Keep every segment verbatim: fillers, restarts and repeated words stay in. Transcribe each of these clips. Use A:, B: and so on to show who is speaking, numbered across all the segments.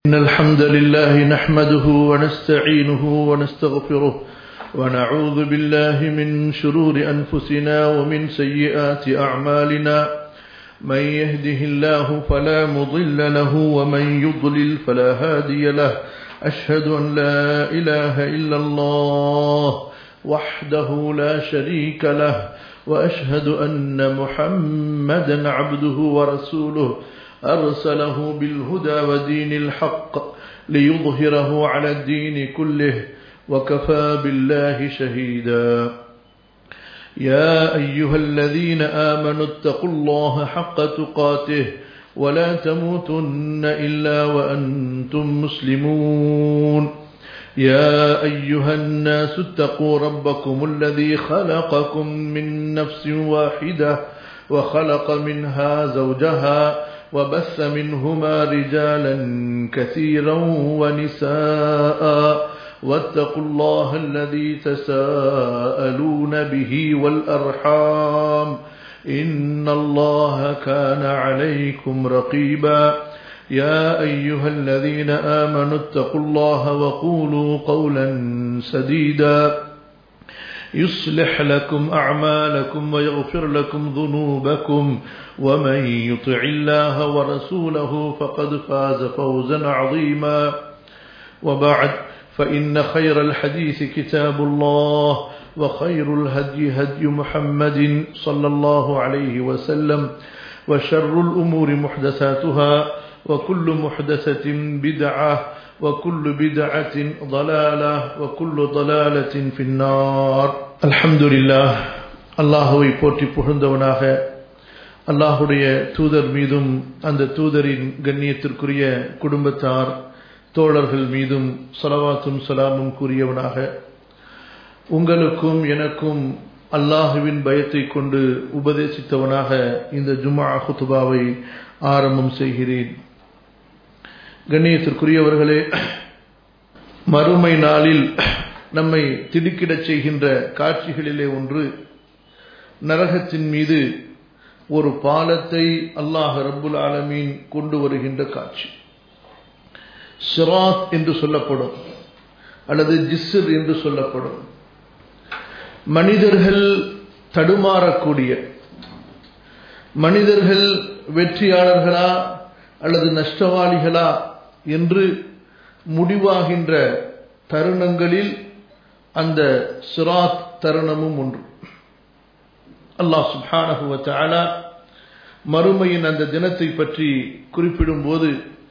A: إن الحمد لله نحمده ونستعينه ونستغفره ونعوذ بالله من شرور أنفسنا ومن سيئات أعمالنا من يهده الله فلا مضل له ومن يضلل فلا هادي له أشهد أن لا إله إلا الله وحده لا شريك له وأشهد أن محمدا عبده ورسوله أرسله بالهدى ودين الحق ليظهره على الدين كله وكفى بالله شهيدا يا أيها الذين آمنوا اتقوا الله حق تقاته ولا تموتن إلا وأنتم مسلمون يا أيها الناس اتقوا ربكم الذي خلقكم من نفس واحدة وخلق منها زوجها وبث منهما رجالا كثيرا ونساء واتقوا الله الذي تساءلون به والأرحام إن الله كان عليكم رقيبا يا أيها الذين آمنوا اتقوا الله وقولوا قولا سديدا يصلح لكم أعمالكم ويغفر لكم ذنوبكم ومن يطع الله ورسوله فقد فاز فوزا عظيما وبعد فإن خير الحديث كتاب الله وخير الهدي هدي محمد صلى الله عليه وسلم وشر الأمور محدثاتها وكل محدثة بدعة وكل بدعة ضلالة وكل ضلالة في النار الحمد لله அல்லாஹ்வை போற்றி புகழ்ந்தவனாக அல்லாஹ்வுடைய தூதர் மீதும் அந்த தூதரின் கண்ணியத்திற்குரிய குடும்பத்தார் தோழர்கள் மீதும் ஸலவாத்தும் ஸலாமும் கூறியவனாக உங்களுக்கும் எனக்கும் அல்லாஹ்வின் பயத்தை கொண்டு உபதேசித்தவனாக இந்த ஜும்ஆ குத்பாவை ஆரம்பம் செய்கிறேன். கண்ணியத்திற்குரியவர்களே, மறுமை நாளில் நம்மை திடுக்கிடச் செய்கின்ற காட்சிகளிலே ஒன்று நரகத்தின் மீது ஒரு பாலத்தை அல்லாஹ் ரப்புல் ஆலமீன் கொண்டு வருகின்ற காட்சி. சிராத் என்று சொல்லப்படும் அல்லது ஜிஸ்ர் என்று சொல்லப்படும். மனிதர்கள் தடுமாறக்கூடிய, மனிதர்கள் வெற்றியாளர்களா அல்லது நஷ்டவாளிகளா என்று முடிவாகின்ற தருணங்களில் அந்த சிராத் தருணமும் ஒன்று. அல்லாஹ் சுப்ஹானஹு வ தஆலா மறுமையின் அந்த தினத்தை பற்றி குறிப்பிடும் போது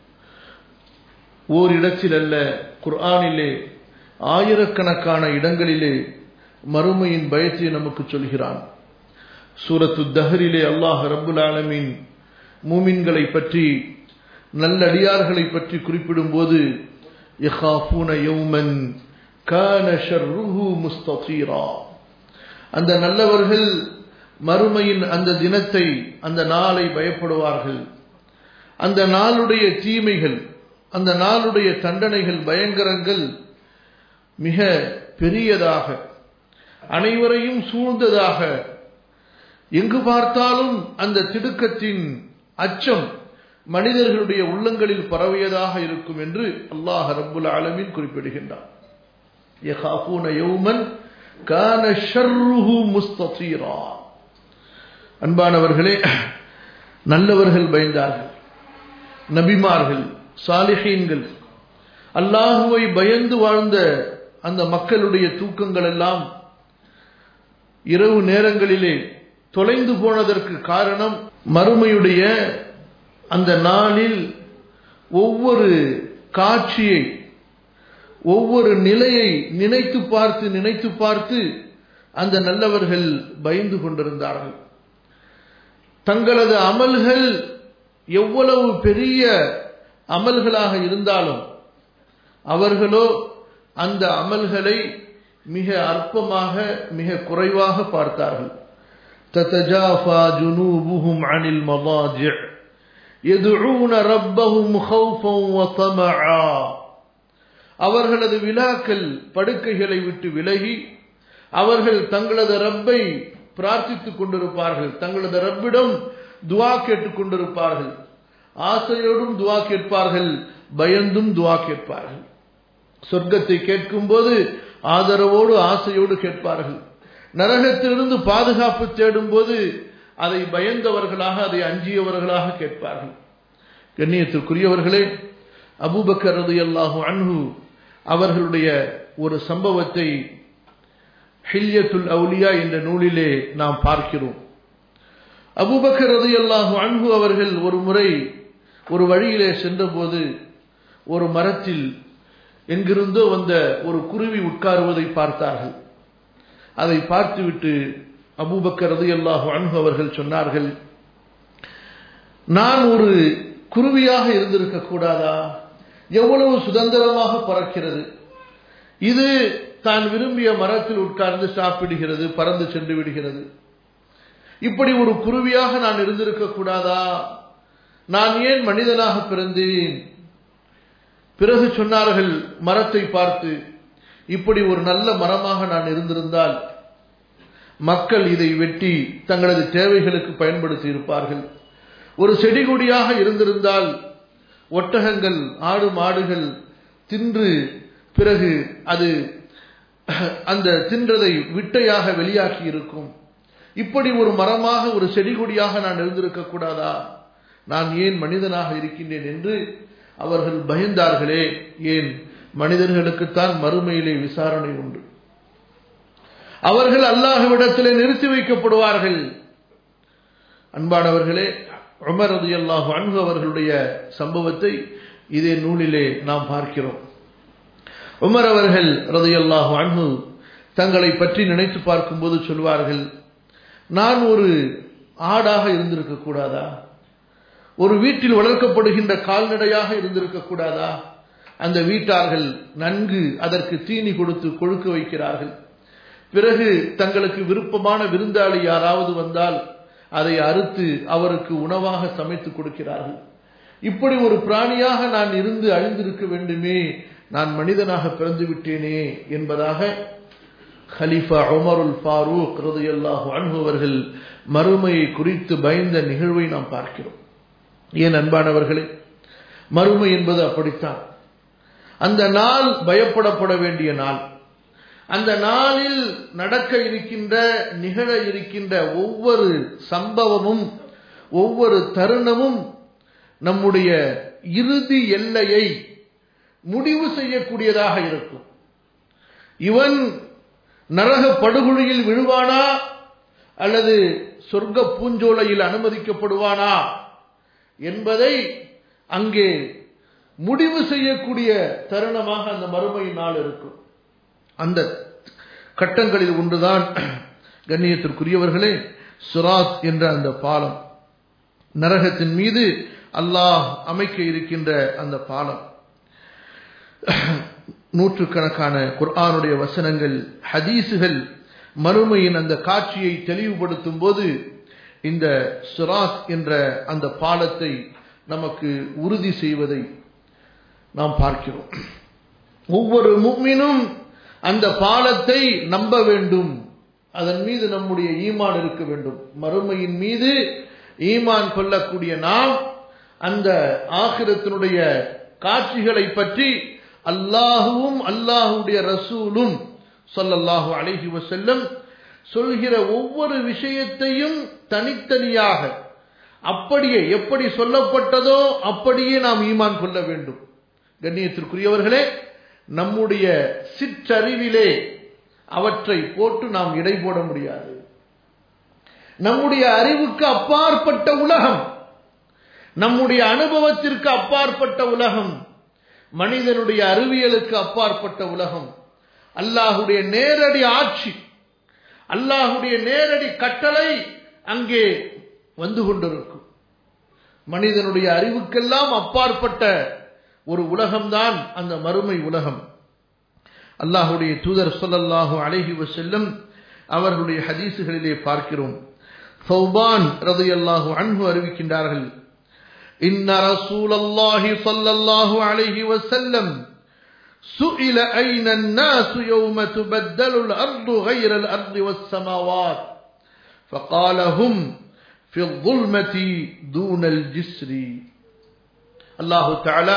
A: ஓரிடத்தில் அல்ல, குர்ஆனிலே ஆயிரக்கணக்கான இடங்களிலே மறுமையின் பயத்தை நமக்கு சொல்கிறான். சூரத்து தஹ்ரிலே அல்லாஹ் ரப்புல் ஆலமீன் மூமின்களை பற்றி, நல்லடியார்களை பற்றி குறிப்பிடும் போது யகாஃபூன யௌமன் கான ஷர்ருஹு முஸ்ததீரா, அந்த நல்லவர்கள் மறுமையின் அந்த தினத்தை, அந்த நாளை பயப்படுவார்கள். அந்த நாளுடைய தீமைகள், அந்த நாளுடைய தண்டனைகள், பயங்கரங்கள் மிக பெரியதாக, அனைவரையும் சூழ்ந்ததாக, எங்கு பார்த்தாலும் அந்த திடுக்கத்தின் அச்சம் மனிதர்களுடைய உள்ளங்களில் பரவியதாக இருக்கும் என்று அல்லாஹ் ரப்புல் ஆலமீன் குறிப்பிடுகின்றார். யகாஃபூன யௌமன் கான ஷர்ருஹு முஸ்ததீரா. அன்பானவர்களே, நல்லவர்கள் பயந்தார்கள். நபிமார்கள், சாலிஹீன்கள், அல்லாஹுவை பயந்து வாழ்ந்த அந்த மக்களுடைய தூக்கங்கள் எல்லாம் இரவு நேரங்களிலே தொலைந்து போனதற்கு காரணம் மறுமையுடைய அந்த நாளில் ஒவ்வொரு காட்சியை, ஒவ்வொரு நிலையை நினைத்து பார்த்து நினைத்து பார்த்து அந்த நல்லவர்கள் பயந்து கொண்டிருந்தார்கள். தங்களது அமல்கள் எவ்வளவு பெரிய அமல்களாக இருந்தாலும் அவர்களோ அந்த அமல்களை மிக அற்பமாக, மிக குறைவாக பார்த்தார்கள். ததஜாஃபா ஜுனூபுஹும் அனில் மதாஜிஅ் யதுஊன ரப்பஹும் ஹௌஃபன் வ தமஆ. அவர்களது விலாக்கள் படுக்கைகளை விட்டு விலகி அவர்கள் தங்களது ரப்பை பிரார்த்தித்துக் கொண்டிருப்பார்கள், தங்களது ரப்பிடம் துஆ கேட்டுக் கொண்டிருப்பார்கள். ஆசையோடும் துஆ கேட்பார்கள். பயந்தும் துஆ கேட்பார்கள். சொர்க்கத்தை கேட்கும் போது ஆதரவோடு ஆசையோடு கேட்பார்கள். நரகத்திலிருந்து பாதுகாப்பு தேடும் போது அதை பயந்தவர்களாக அதை அஞ்சியவர்களாக கேட்பார்கள். கண்ணியத்திற்குரியவர்களே, அபூபக்கர் ரலியல்லாஹு அன்ஹு அவர்களுடைய ஒரு சம்பவத்தை ஹில்யத்துல் அவுலியா என்ற நூலிலே நாம் பார்க்கிறோம். அபூபக்கர் ரலியல்லாஹு அன்ஹு அவர்கள் ஒரு முறை ஒரு வழியிலே சென்றபோது ஒரு மரத்தில் எங்கிருந்தோ வந்த ஒரு குருவி உட்காருவதை பார்த்தார்கள். அதை பார்த்துவிட்டு அபூபக்கர் ரலியல்லாஹு அன்ஹு அவர்கள் சொன்னார்கள், நான் ஒரு குருவியாக இருந்திருக்க கூடாதா? எவ்வளவு சுதந்திரமாக பறக்கிறது, இது தான் விரும்பிய மரத்தில் உட்கார்ந்து சாப்பிடுகிறது, பறந்து சென்று விடுகிறது. இப்படி ஒரு குருவியாக நான் இருந்திருக்க கூடாதா? நான் ஏன் மனிதனாக பிறந்தேன்? பிறகு சொன்னார்கள் மரத்தை பார்த்து, இப்படி ஒரு நல்ல மரமாக நான் இருந்திருந்தால் மக்கள் இதை வெட்டி தங்களது தேவைகளுக்கு பயன்படுத்தி இருப்பார்கள். ஒரு செடி கொடியாக இருந்திருந்தால் ஒட்டகங்கள் ஆடு மாடுகள் தின்று பிறகு அது அந்த தின்றதை விட்டையாக வெளியாக்கி இருக்கும். இப்படி ஒரு மரமாக ஒரு செடி கொடியாக நான் இருந்திருக்க கூடாதா? நான் ஏன் மனிதனாக இருக்கின்றேன் என்று அவர்கள் பயந்தார்களே. ஏன்? மனிதர்களுக்குத்தான் மறுமையிலே விசாரணை உண்டு. அவர்கள் அல்லாஹ்விடத்திலே நிறுத்தி வைக்கப்படுவார்கள். அன்பானவர்களே, உமர் ரலியல்லாஹு அன்ஹு அவர்களுடைய சம்பவத்தை இதே நூலிலே நாம் பார்க்கிறோம். உமர் அவர்கள் ரலியல்லாஹு அன்ஹு தங்களை பற்றி நினைத்து பார்க்கும்போது சொல்வார்கள், நான் ஒரு ஆடாக இருந்திருக்க கூடாதா? ஒரு வீட்டில் வளர்க்கப்படுகின்ற கால்நடையாக இருந்திருக்க கூடாதா? அந்த வீட்டார்கள் நன்கு அதற்கு தீனி கொடுத்து கொழுக்க வைக்கிறார்கள். பிறகு தங்களுக்கு விருப்பமான விருந்தாளி யாராவது வந்தால் அதை அறுத்து அவருக்கு உணவாக சமைத்து கொடுக்கிறார்கள். இப்படி ஒரு பிராணியாக நான் இருந்து அழிந்திருக்க வேண்டுமே, நான் மனிதனாக பிறந்து விட்டேனே என்பதாக கலீஃபா உமருல் ஃபாரூக் ரலியல்லாஹு அன்ஹு அவர்கள் மறுமையை குறித்து பயந்த நிகழ்வை நாம் பார்க்கிறோம். ஏன் அன்பானவர்களே, மறுமை என்பது அப்படித்தான். அந்த நாள் பயப்படப்பட வேண்டிய நாள். அந்த நாளில் நடக்க இருக்கின்ற நிகழ இருக்கின்ற ஒவ்வொரு சம்பவமும் ஒவ்வொரு தருணமும் நம்முடைய இறுதி எல்லையை முடிவு செய்யக்கூடியதாக இருக்கும். இவன் நரக படுகொலியில் விழுவானா அல்லது சொர்க்க பூஞ்சோலையில் அனுமதிக்கப்படுவானா என்பதை அங்கே முடிவு செய்யக்கூடிய தருணமாக அந்த மறுமை நாள் இருக்கும். அந்த கட்டங்களில் ஒன்றுதான் கண்ணியத்திற்குரியவர்களே சிராத் என்ற அந்த பாலம், நரகத்தின் மீது அல்லாஹ் அமைக்க இருக்கின்ற அந்த பாலம். நூற்றுக்கணக்கான குர்ஆனுடைய வசனங்கள், ஹதீசுகள் மறுமையின் அந்த காட்சியை தெளிவுபடுத்தும் போது இந்த சிராத் என்ற அந்த பாலத்தை நமக்கு உறுதி செய்வதை நாம் பார்க்கிறோம். ஒவ்வொரு முஃமினும் அந்த பாலத்தை நம்ப வேண்டும், அதன் மீது நம்முடைய ஈமான் இருக்க வேண்டும். மறுமையின் மீது ஈமான் கொள்ளக்கூடிய நாம் அந்த ஆகிரத்தினுடைய காட்சிகளை பற்றி அல்லாஹுவும் அல்லாஹுடைய ரசூலும் ஸல்லல்லாஹு அலைஹி வஸல்லம் சொல்கிற ஒவ்வொரு விஷயத்தையும் தனித்தனியாக அப்படியே எப்படி சொல்லப்பட்டதோ அப்படியே நாம் ஈமான் கொள்ள வேண்டும். கண்ணியத்திற்குரியவர்களே, நம்முடைய சிற்றறிவிலே அவற்றை போட்டு நாம் இடை போட முடியாது. நம்முடைய அறிவுக்கு அப்பாற்பட்ட உலகம், நம்முடைய அனுபவத்திற்கு அப்பாற்பட்ட உலகம், மனிதனுடைய அறிவியலுக்கு அப்பாற்பட்ட உலகம், அல்லாஹுடைய நேரடி ஆட்சி, அல்லாஹுடைய நேரடி கட்டளை அங்கே வந்து கொண்டிருக்கும். மனிதனுடைய அறிவுக்கெல்லாம் அப்பாற்பட்ட ஒரு உலகம்தான் அந்த மறுமை உலகம். அல்லாஹுடைய தூதர் ஸல்லல்லாஹு அலைஹி வஸல்லம் அவர்களுடைய ஹதீசுகளிலே பார்க்கிறோம். ஸௌபான் ரலியல்லாஹு அன்ஹு அறிவிக்கின்றார்கள், இன்ன ரசூலல்லாஹி ஸல்லல்லாஹு அலைஹி வஸல்லம் சுஇல ஐன الناس يوم تبدل الارض غير الارض والسماوات فقال هم في الظلمة دون الجسر. அல்லாஹ் தஆலா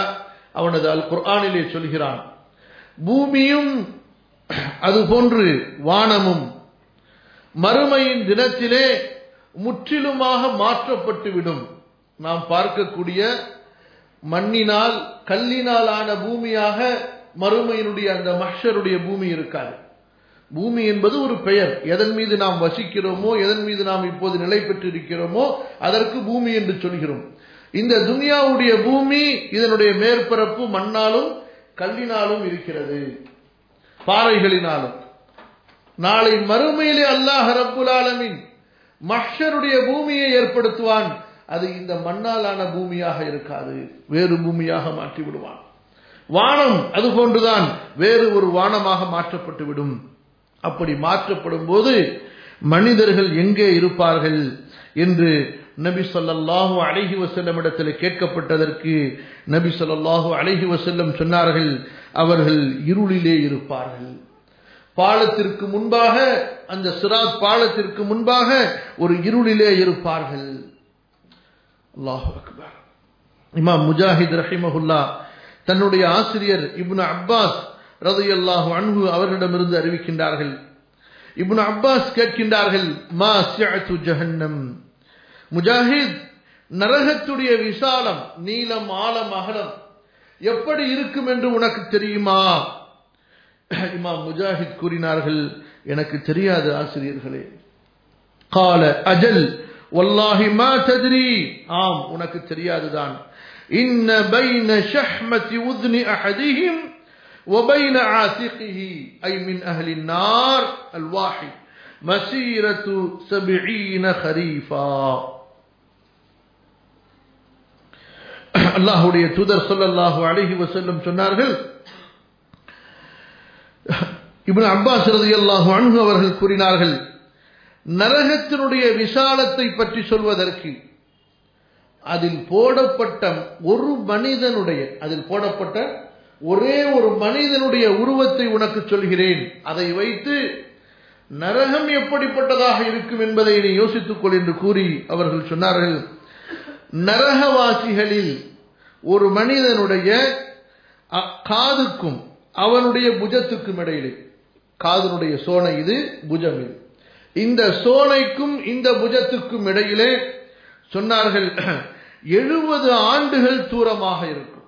A: அவனது அல் குர்ஆனிலே சொல்கிறான், பூமியும் அதுபோன்று வானமும் மறுமையின் தினத்திலே முற்றிலுமாக மாற்றப்பட்டுவிடும். நாம் பார்க்கக்கூடிய மண்ணினால் கல்லினால் ஆன பூமியாக மறுமையினுடைய அந்த மஹ்ஷருடைய பூமி இருக்காது. பூமி என்பது ஒரு பெயர். எதன் மீது நாம் வசிக்கிறோமோ, எதன் மீது நாம் இப்போது நிலை பெற்றிருக்கிறோமோ அதற்கு பூமி என்று சொல்கிறோம். இந்த துனியாவுடைய பூமி இதனுடைய மேற்பரப்பு மண்ணாலும் கல்லினாலும் இருக்கிறது, பாறைகளினாலும். நாளை மறுமையிலே அல்லாஹ் ரப்புல் ஆலமீன் மஹ்ஷருடைய பூமியை ஏற்படுத்துவான். அது இந்த மண்ணாலான பூமியாக இருக்காது, வேறு பூமியாக மாற்றி விடுவான். வானம் அதுபோன்றுதான் வேறு ஒரு வானமாக மாற்றப்பட்டுவிடும். அப்படி மாற்றப்படும் போது மனிதர்கள் எங்கே இருப்பார்கள் என்று நபி ஸல்லல்லாஹு அலைஹி வஸல்லம் இடத்தில் கேட்கப்பட்டதற்கு நபி ஸல்லல்லாஹு அலைஹி வஸல்லம் சொன்னார்கள், அவர்கள் இருளிலே இருப்பார்கள். பாலத்திற்கு முன்பாக, அந்த சிராத் பாலத்திற்கு முன்பாக ஒரு இருளிலே இருப்பார்கள். அல்லாஹு அக்பர். இமாம் முஜாஹித் ரஹிமஹுல்லா தன்னுடைய ஆசிரியர் இப்னு அப்பாஸ் ரலியல்லாஹு அன்ஹு அவர்களிடமிருந்து அறிவிக்கின்றார்கள். இப்னு அப்பாஸ் கேட்கின்றார்கள், மா சிஅத்து ஜஹன்னம், முஜாஹித், நரகத்துடைய விசாலம், நீளம், ஆழம், அகலம் எப்படி இருக்கும் என்று உனக்கு தெரியுமா? இமாம் முஜாஹித் கூறினார்கள், எனக்கு தெரியாது ஆசிரியர்களே. قال أجل والله ما تدري, ஆம் உனக்கு தெரியாதுதான். إن بين شحمة وذن أحدهم وبين عاتقه أي من أهل النار الواحد مسيرة سبعين خريفا. அல்லாஹ்வுடைய தூதர் ஸல்லல்லாஹு அலைஹி வஸல்லம் சொன்னார்கள், இப்னு அப்பாஸ் ரலியல்லாஹு அன்ஹு அவர்கள் கூறினார்கள், நரகத்தினுடைய விசாலத்தை பற்றி சொல்வதற்கு அதில் போடப்பட்ட ஒரு மனிதனுடைய அதில் போடப்பட்ட ஒரே ஒரு மனிதனுடைய உருவத்தை உனக்கு சொல்கிறேன். அதை வைத்து நரகம் எப்படிப்பட்டதாக இருக்கும் என்பதை நீ யோசித்துக்கொள் என்று கூறி அவர்கள் சொன்னார்கள், நரகவாசிகளில் ஒரு மனிதனுடைய காதுக்கும் அவனுடைய புஜத்துக்கும் இடையிலே, காதனுடைய சோனை இது, புஜம் இது, இந்த சோனைக்கும் இந்த புஜத்துக்கும் இடையிலே சொன்னார்கள் எழுபது ஆண்டுகள் தூரமாக இருக்கும்.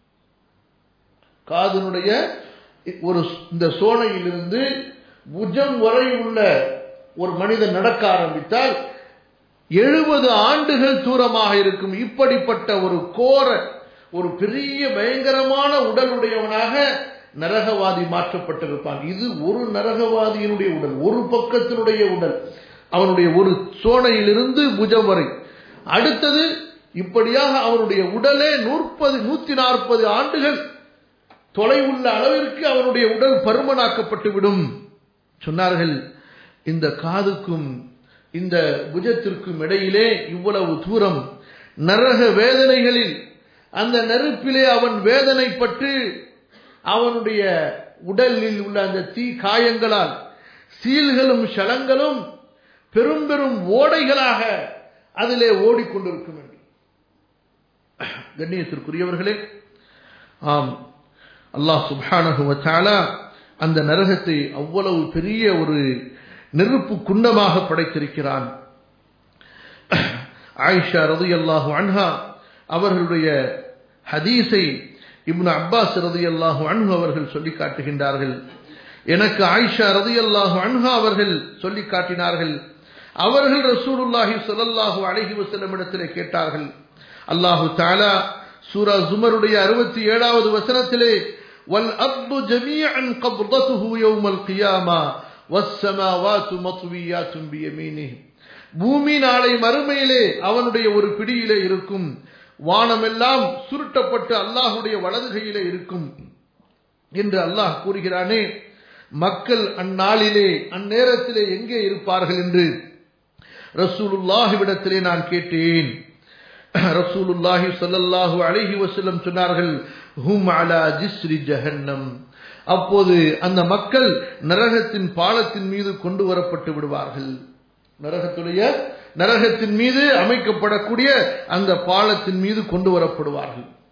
A: காதனுடைய ஒரு இந்த சோனையிலிருந்து புஜம் வரை உள்ள ஒரு மனிதன் நடக்க ஆரம்பித்தால் எழுபது ஆண்டுகள் தூரமாக இருக்கும். இப்படிப்பட்ட ஒரு கோர, ஒரு பெரிய பயங்கரமான உடலுடையவனாக நரகவாதி மாற்றப்பட்டிருப்பான். இது ஒரு நரகவாதியினுடைய உடல், ஒரு பக்கத்தினுடைய உடல், அவனுடைய ஒரு சோனையிலிருந்து புஜம் வரை. அடுத்தது இப்படியாக அவனுடைய உடலே நூற்பது நூத்தி நாற்பது ஆண்டுகள் தொலைவுள்ள அளவிற்கு அவனுடைய உடல் பருமனாக்கப்பட்டு விடும். சொன்னார்கள், இந்த காதுக்கும் இந்த புஜத்திற்கும் இடையிலே இவ்வளவு தூரம், நரக வேதனைகளில் அந்த நெருப்பிலே அவன் வேதனைப்பட்டு அவனுடைய உடலில் உள்ள அந்த தீ காயங்களால் சீல்களும் ஷலங்களும் பெரும் பெரும் ஓடைகளாக அதிலே ஓடிக்கொண்டிருக்கும் என்று. கண்ணியத்திற்குரியவர்களே, ஆம், அல்லாஹ் சுப்ஹானஹு வ தஆலா அந்த நரகத்தை அவ்வளவு பெரிய ஒரு நெருப்பு குண்டமாக படைத்திருக்கிறான். ஆயிஷா ரலியல்லாஹு அன்ஹா அவர்களுடைய ஹதீஸை இப்னு அப்பாஸ் ரலியல்லாஹு அன்ஹு அவர்கள் சொல்லி காட்டுகின்றார்கள். எனக்கு ஆயிஷா ரலியல்லாஹு அன்ஹா அவர்கள் சொல்லி காட்டினார்கள், அவர்கள் ரசூலுல்லாஹி ஸல்லல்லாஹு அலைஹி வஸல்லம் இடத்திலே கேட்டார்கள். அல்லாஹு தஆலா சூரா ஜுமருடைய அறுபத்தி ஏழாவது வசனத்திலே வல் அர்து ஜமீஅன் கப்ததுஹு யௌமல் கியாமா வஸ் ஸமாவாத்து மத்வியாத்துன் பியமீனிஹி, பூமி நாளை மறுமையிலே அவனுடைய ஒரு பிடியிலே இருக்கும், வானமெல்லாம் சுருட்டப்பட்டு அல்லாஹ்வுடைய வலது கையிலே இருக்கும் என்று அல்லாஹ் கூறுகிறானே. மக்கள் அந்நாளிலே அந்நேரத்திலே எங்கே இருப்பார்கள் என்று ரசூலுல்லாஹிவிடத்திலே நான் கேட்டேன். ரசூலுல்லாஹி ஸல்லல்லாஹு அலைஹி வஸல்லம் சொன்னார்கள், ஹும் அலா ஜிஸ்ரி ஜஹன்னம். அப்போது அந்த மக்கள் நரகத்தின் பாலத்தின் மீது கொண்டு வரப்பட்டு விடுவார்கள். நரகத்துடைய நரகத்தின் மீது அமைக்கப்படக்கூடிய அந்த பாலத்தின் மீது கொண்டு வரப்படுவார்கள்.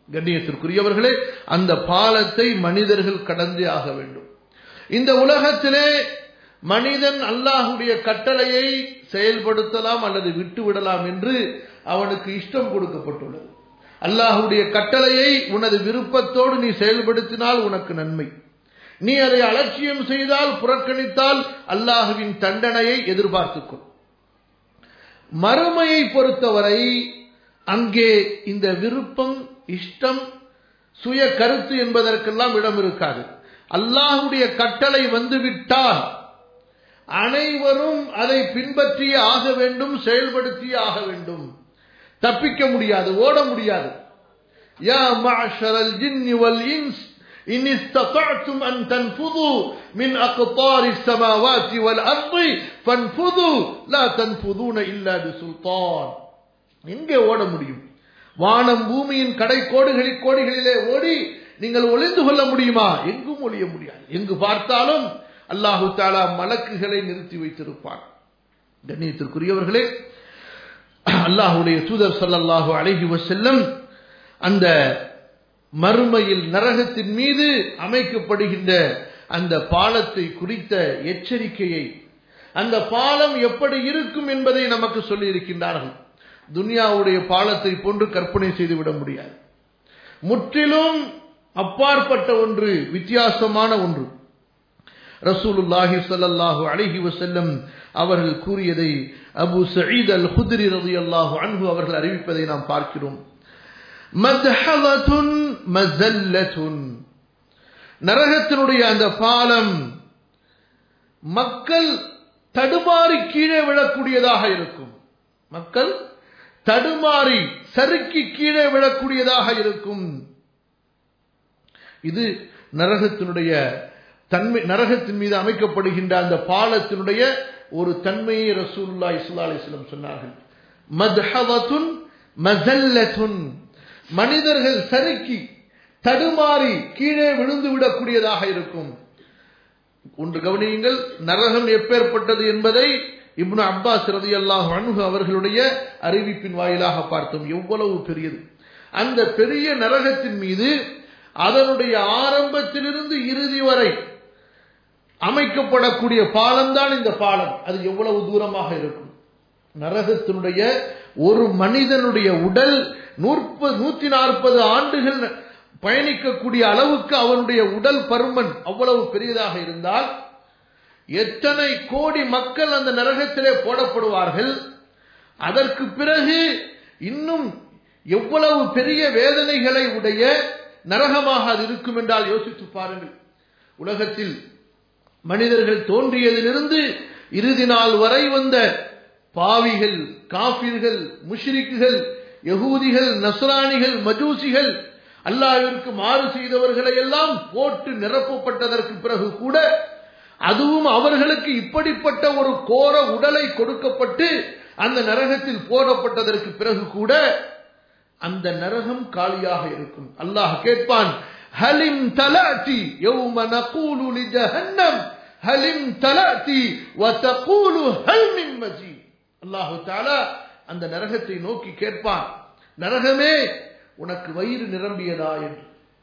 A: கண்ணியத்திற்குரியவர்களே, அந்த பாலத்தை மனிதர்கள் கடந்தே ஆக வேண்டும். இந்த உலகத்திலே மனிதன் அல்லாஹ்வுடைய கட்டளையை செயல்படுத்தலாம் அல்லது விட்டுவிடலாம் என்று அவனுக்கு இஷ்டம் கொடுக்கப்பட்டுள்ளது. அல்லாஹ்வுடைய கட்டளையை உனது விருப்பத்தோடு நீ செயல்படுத்தினால் உனக்கு நன்மை, நீ அதை அலட்சியம் செய்தால், புறக்கணித்தால் அல்லாஹ்வின் தண்டனையை எதிர்பார்த்துக்கொள். மறுமையை பொறுத்தவரை அங்கே இந்த விருப்பம், இஷ்டம், சுய கருத்து என்பதற்கெல்லாம் இடம் இருக்காது. அல்லாஹ்வுடைய கட்டளை வந்துவிட்டால் அனைவரும் அதை பின்பற்றியே ஆக வேண்டும், செயல்படுத்தியே ஆக வேண்டும். தப்பிக்க முடியாது, ஓட முடியாது. யா மஅஷரல் ஜின்னி வல் இன்ஸ் இன் இஸ்ததஅதும் அன் தன்ஃபுது மின் அக்தாரிஸ் ஸமாவாதி வல் அர்தி ஃபன்ஃபுது லா தன்ஃபுதுன இல்லா பிசுல்தான். எங்கே ஓட முடியும்? வானம் பூமியின் கடை கோடுகளில் கோடிகளிலே ஓடி நீங்கள் ஒளிந்து கொள்ள முடியுமா? எங்கும் ஒளிய முடியாது. எங்கு பார்த்தாலும் அல்லாஹு தஆலா மலக்குகளை நிறுத்தி வைத்திருப்பார். கண்ணியத்திற்குரியவர்களே, அல்லாஹ்வுடைய தூதர் ஸல்லல்லாஹு அலைஹி வஸல்லம் அந்த மறுமையில் நரகத்தின் மீது அமைக்கப்படுகின்ற அந்த பாலத்தை குறித்த எச்சரிக்கையை, அந்த பாலம் எப்படி இருக்கும் என்பதை நமக்கு சொல்லி இருக்கின்றார்கள். துன்யாவுடைய பாலத்தை போன்று கற்பனை செய்துவிட முடியாது. முற்றிலும் அப்பாற்பட்ட ஒன்று, வித்தியாசமான ஒன்று. ரசூலுல்லாஹி ஸல்லல்லாஹு அலைஹி வஸல்லம் அவர்கள் கூறியதை அபூ சயீத் அல் குத்ரி ரலியல்லாஹு அன்ஹு அவர்கள் அறிவிப்பதை நாம் பார்க்கிறோம். மத்ஹலத்துன் மஸல்லத்துன், நரகத்தினுடைய அந்த பாலம் மக்கள் தடுமாறி கீழே விழக்கூடியதாக இருக்கும். மக்கள் தடுமாறி சறுக்கி கீழே விழக்கூடியதாக இருக்கும். இது நரகத்தினுடைய தன்மை. நரகத்தின் மீது அமைக்கப்படுகின்ற அந்த பாலத்தினுடைய ஒரு தன்மையை ரசூலுல்லாஹி ஸல்லல்லாஹு அலைஹி வஸல்லம் சொன்னார்கள். மத்ஹவத்துன் மஸல்லத்துன், மனிதர்கள் சறுக்கி தடுமாறி கீழே விழுந்து விடக்கூடியதாக இருக்கும். ஒன்று கவனியுங்கள், நரகம் எப்பேற்பட்டது என்பதை இப்னு அப்பாஸ் ரலியல்லாஹு அன்ஹு அவர்களுடைய அறிவிப்பின் வாயிலாக பார்த்தோம். எவ்வளவு பெரியது! அந்த பெரிய நரகத்தின் மீது அதனுடைய ஆரம்பத்திலிருந்து இறுதி வரை அமைக்கப்படக்கூடிய பாலம்தான் இந்த பாலம். அது எவ்வளவு தூரமாக இருக்கும்! நரகத்தினுடைய ஒரு மனிதனுடைய உடல் நூற்றி நாற்பது ஆண்டுகள் பயணிக்கக்கூடிய அளவுக்கு அவனுடைய உடல் பருமன் அவ்வளவு பெரியதாக இருந்தால், எத்தனை கோடி மக்கள் அந்த நரகத்திலே போடப்படுவார்கள். அதற்கு பிறகு இன்னும் எவ்வளவு பெரிய வேதனைகளை உடைய நரகமாக அது இருக்கும் என்றால் யோசித்து பாருங்கள். உலகத்தில் மனிதர்கள் தோன்றியதிலிருந்து இறுதி நாள் வரை வந்த பாவிகள், காஃபிர்கள், முஷ்ரிக்குகள், யகூதிகள், நஸ்ரானிகள், மஜூசிகள், அல்லாஹ்விற்கு மாறு செய்தவர்களை எல்லாம் போட்டு நிரப்பப்பட்டதற்கு பிறகு கூட, அதுவும் அவர்களுக்கு இப்படிப்பட்ட ஒரு கோர உடலை கொடுக்கப்பட்டு அந்த நரகத்தில் போடப்பட்டதற்கு பிறகு கூட அந்த நரகம் காலியாக இருக்கும். அல்லாஹ் கேட்பான், ஹலிம் தலாதி யௌம நகூலு லிஜஹன்னம் ஹலிம் தலாதி வ தகூலு ஹல் மின் மஜீத். அல்லாஹ் தஆலா அந்த நரகத்தை நோக்கி கேட்பான், நரகமே உனக்கு வயிறு நிரம்பியதா என்று,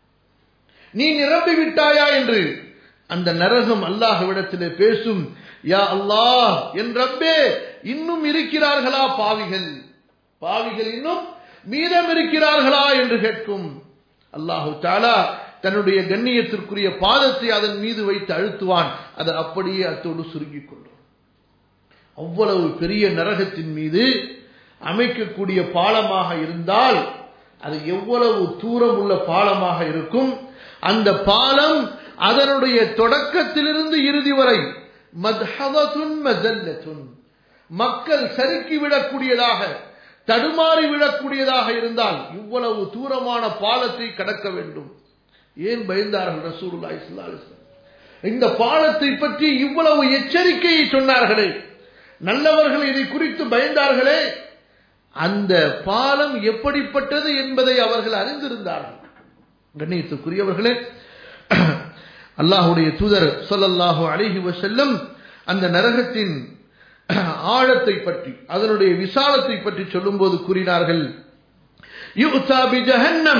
A: நீ நிரம்பி விட்டாயா என்று. அந்த நரகம் அல்லாஹ்விடத்திலே பேசும், யா அல்லாஹ், என் ரப்பே, இன்னும் இருக்கிறார்களா பாவிகள், பாவிகள் இன்னும் மீதம் இருக்கிறார்களா என்று கேட்கும். அல்லாஹு தஆலா தன்னுடைய கண்ணியத்திற்குரிய பாதத்தை அதன் மீது வைத்து அழுத்துவான். அது அப்படியே அத்தோடு சுருங்கிக் கொள்ளும். அவ்வளவு பெரிய நரகத்தின் மீது அமைக்கக்கூடிய பாலமாக இருந்தால் அது எவ்வளவு தூரம் உள்ள பாலமாக இருக்கும். அந்த பாலம் அதனுடைய தொடக்கத்திலிருந்து இறுதி வரை மத்ஹவத்துன் மஸல்லத்துன், மக்கள் சறுக்கி விடக்கூடியதாக, தடுமாறி விடக்கூடியதாக இருந்தால் இவ்வளவு தூரமான பாலத்தை கடக்க வேண்டும். ஏன் பயந்தார்கள் ரசூலுல்லாஹி ஸல்லல்லாஹு அலைஹி வஸல்லம்? இந்த பாலத்தை பற்றி இவ்வளவு எச்சரிக்கையை சொன்னார்களே, நல்லவர்கள் இதை குறித்து பயந்தார்களே, அந்த பாலம் எப்படிப்பட்டது என்பதை அவர்கள் அறிந்திருந்தார்கள். கண்ணியத்துக்குரியவர்களே, அல்லாஹ்வுடைய தூதர் ஸல்லல்லாஹு அலைஹி வஸல்லம் அந்த நரகத்தின் ஆழத்தை பற்றி, அதனுடைய விசாலத்தை பற்றி சொல்லும்போது கூறினார்கள், யுத்தா பி ஜஹன்னம்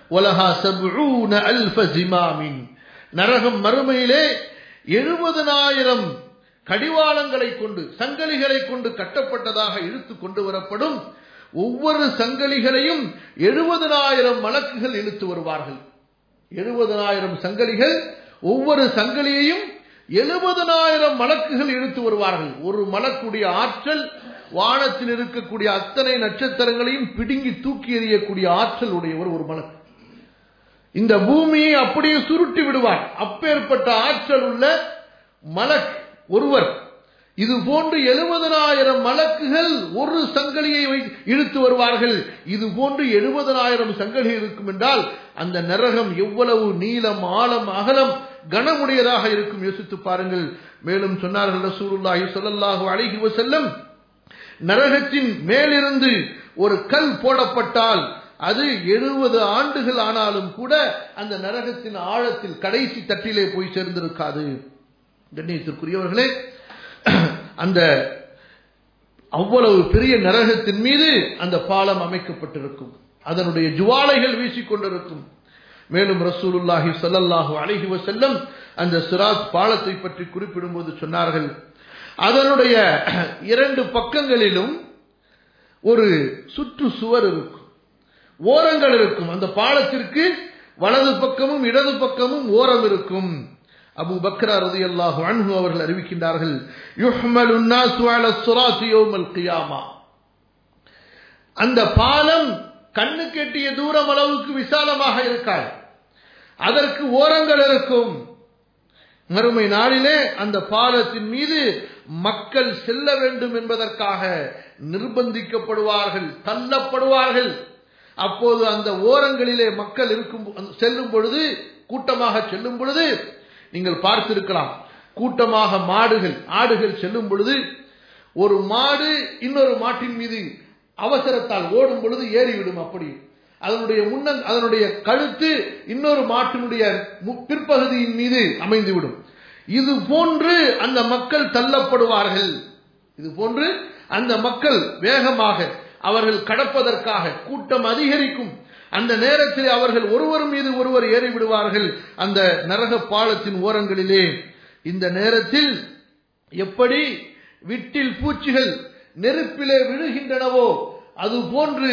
A: வலஹா சப்ஊன அல்ஃப ஜிமாமின். நரகம் மறுமையிலே எழுபதனாயிரம் கடிவாளங்களை கொண்டு சங்கிலிகளை கொண்டு கட்டப்பட்டதாக இழுத்து கொண்டு வரப்படும். ஒவ்வொரு சங்கிலிகளையும் எழுபதனாயிரம் மலக்குகள் இழுத்து வருவார்கள். எழுபதனாயிரம் சங்கிலிகள், ஒவ்வொரு சங்கிலியையும் எழுபதனாயிரம் மலக்குகள் இழுத்து வருவார்கள். ஒரு மலக்குடைய ஆற்றல் வானத்தில் இருக்கக்கூடிய அத்தனை நட்சத்திரங்களையும் பிடுங்கி தூக்கி எறியக்கூடிய ஆற்றல் உடையவர் ஒரு மலக்கு. இந்த பூமியை அப்படியே சுருட்டி விடுவார். அப்பேற்பட்ட ஆற்றல் உள்ள மலக் ஒருவர். இது போன்று எழுபதனாயிரம் மலக்குகள் ஒரு சங்கிலியை இழுத்து வருவார்கள். இது போன்று எழுபதனாயிரம் சங்கிலி இருக்கும் என்றால் அந்த நரகம் எவ்வளவு நீளம், ஆழம், அகலம், கனமுடையதாக இருக்கும், யோசித்து பாருங்கள். மேலும் சொன்னார்கள் ரசூலுல்லாஹி ஸல்லல்லாஹு அலைஹி வஸல்லம், நரகத்தின் மேலிருந்து ஒரு கல் போடப்பட்டால் அது எழுபது ஆண்டுகள் ஆனாலும் கூட அந்த நரகத்தின் ஆழத்தில் கடைசி தட்டிலே போய் சேர்ந்திருக்காது. கண்ணியத்திற்குரியவர்களே, அந்த அவ்வளவு பெரிய நரகத்தின் மீது அந்த பாலம் அமைக்கப்பட்டிருக்கும். அதனுடைய ஜுவாலைகள் வீசிக்கொண்டிருக்கும். மேலும் ரசூலுல்லாஹி ஸல்லல்லாஹு அலைஹி வஸல்லம் அந்த சிராத் பாலத்தை பற்றி குறிப்பிடும்போது சொன்னார்கள், அதனுடைய இரண்டு பக்கங்களிலும் ஒரு சுற்று சுவர் இருக்கும், ஓரங்கள் இருக்கும். அந்த பாலத்திற்கு வலது பக்கமும் இடது பக்கமும் ஓரம் இருக்கும். அபூ பக்ர் ரலியல்லாஹு அன்ஹு அவர்கள் அறிவிக்கின்றார்கள், யுஹ்மலுன் நாஸு அலா ஸிராத்தி யௌமல் கியாமா. அந்த பாலம் கண்ணு கெட்டிய தூரம் அளவுக்கு விசாலமாக இருக்காது, அதற்கு ஓரங்கள் இருக்கும். மறுமை நாளிலே அந்த பாலத்தின் மீது மக்கள் செல்ல வேண்டும் என்பதற்காக நிர்பந்திக்கப்படுவார்கள், தள்ளப்படுவார்கள். அப்போது அந்த ஓரங்களிலே மக்கள் இருக்கும் செல்லும் பொழுது, கூட்டமாக செல்லும் பொழுது நீங்கள் பார்த்திருக்கலாம், கூட்டமாக மாடுகள் ஆடுகள் செல்லும் பொழுது ஒரு மாடு இன்னொரு மாட்டின் மீது அவசரத்தால் ஓடும் பொழுது ஏறிவிடும். அப்படி அதனுடைய முன்ன அதனுடைய கழுத்து இன்னொரு மாட்டினுடைய பிற்பகுதியின் மீது அமைந்துவிடும். இது போன்று அந்த மக்கள் தள்ளப்படுவார்கள். இது போன்று அந்த மக்கள் வேகமாக அவர்கள் கடப்பதற்காக கூட்டம் அதிகரிக்கும். அந்த நேரத்தில் அவர்கள் ஒருவர் மீது ஒருவர் ஏறிவிடுவார்கள் அந்த நரக பாலத்தின் ஓரங்களிலே. இந்த நேரத்தில் எப்படி விட்டில் பூச்சிகள் நெருப்பிலே விழுகின்றனவோ அது போன்று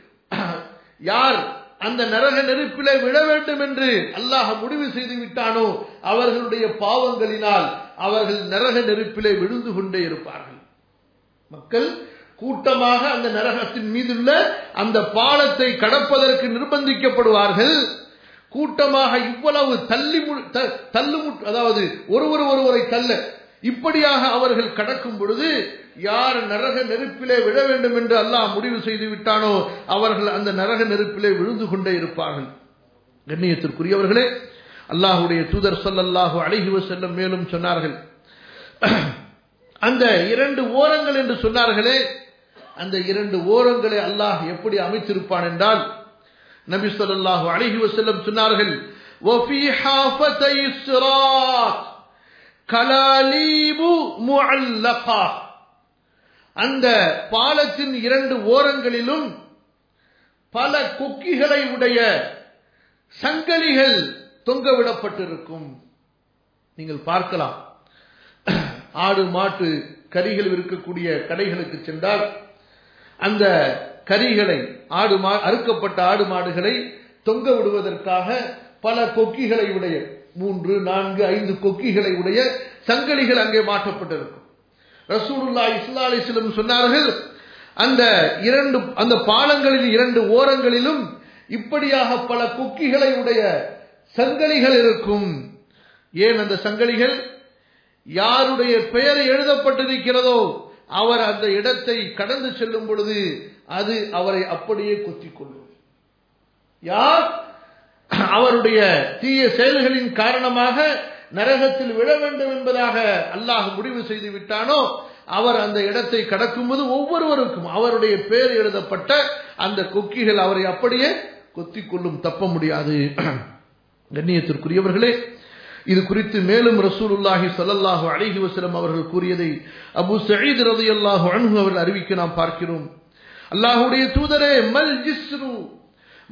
A: யார் அந்த நரக நெருப்பிலே விழ வேண்டும் என்று அல்லாஹ் முடிவு செய்து விட்டானோ அவர்களுடைய பாவங்களினால் அவர்கள் நரக நெருப்பிலே விழுந்து கொண்டே இருப்பார்கள். மக்கள் கூட்டமாக அந்த நரகத்தின் மீதுள்ள அந்த பாலத்தை கடப்பதற்கு நிர்பந்திக்கப்படுவார்கள். கூட்டமாக இவ்வளவு தள்ளி தள்ளு அதாவது ஒருவர் ஒருவரை தள்ள இப்படியாக அவர்கள் கடக்கும் பொழுது யார் நரக நெருப்பிலே விழ வேண்டும் என்று அல்லாஹ் முடிவு செய்து விட்டானோ அவர்கள் அந்த நரக நெருப்பிலே விழுந்து கொண்டே இருப்பார்கள். கண்ணியத்திற்குரியவர்களே, அல்லாஹ்வுடைய தூதர் ஸல்லல்லாஹு அலைஹி வஸல்லம் மேலும் சொன்னார்கள், அந்த இரண்டு ஓரங்கள் என்று சொன்னார்களே, அந்த இரண்டு ஓரங்களை அல்லாஹ் எப்படி அமைத்திருப்பான் என்றால், நபி ஸல்லல்லாஹு அலைஹி வஸல்லம் சொன்னார்கள், வஃபீ ஹாஃபதை ஸிராத் கலாலீபு முஅல்லகா. அந்த பாலத்தின் இரண்டு ஓரங்களிலும் பல கொக்கிகளை உடைய சங்கிலிகள் தொங்கவிடப்பட்டிருக்கும். நீங்கள் பார்க்கலாம், ஆடு மாட்டு கறிகள் இருக்கக்கூடிய கடைகளுக்கு சென்றால் அந்த கறிகளை ஆடு மா அறுக்கப்பட்ட ஆடு மாடுகளை தொங்க விடுவதற்காக பல கொக்கிகளை உடைய மூன்று நான்கு ஐந்து கொக்கிகளை உடைய சங்கிலிகள் அங்கே மாற்றப்பட்டிருக்கும். ரசூலுல்லாஹி ஸல்லல்லாஹு அலைஹி வஸல்லம் சொன்னார்கள், அந்த இரண்டு அந்த பாலங்களின் இரண்டு ஓரங்களிலும் இப்படியாக பல கொக்கிகளை உடைய சங்கிலிகள் இருக்கும். ஏன் அந்த சங்கிலிகள்? யாருடைய பெயர் எழுதப்பட்டிருக்கிறதோ அவர் அந்த இடத்தை கடந்து செல்லும் பொழுது அது அவரை அப்படியே கொத்திக் கொள்ளும். யார் அவருடைய தீய செயல்களின் காரணமாக நரகத்தில் விழ வேண்டும் என்பதாக அல்லாஹ் முடிவு செய்து விட்டானோ அவர் அந்த இடத்தை கடக்கும்போது ஒவ்வொருவருக்கும் அவருடைய பெயர் எழுதப்பட்ட அந்த கொக்கிகள் அவரை அப்படியே கொத்திக் கொள்ளும், தப்ப முடியாது. கண்ணியத்திற்குரியவர்களே, இது குறித்து மேலும் ரசூலுல்லாஹி ஸல்லல்லாஹு அலைஹி வஸல்லம் அவர்கள் கூறியதை அபூ ஸஈத் ரலியல்லாஹு அன்ஹு அவர்கள் அறிவிக்க நாம் பார்க்கிறோம். அல்லாஹ்வுடைய தூதரே, மல் ஜிஸ்ரு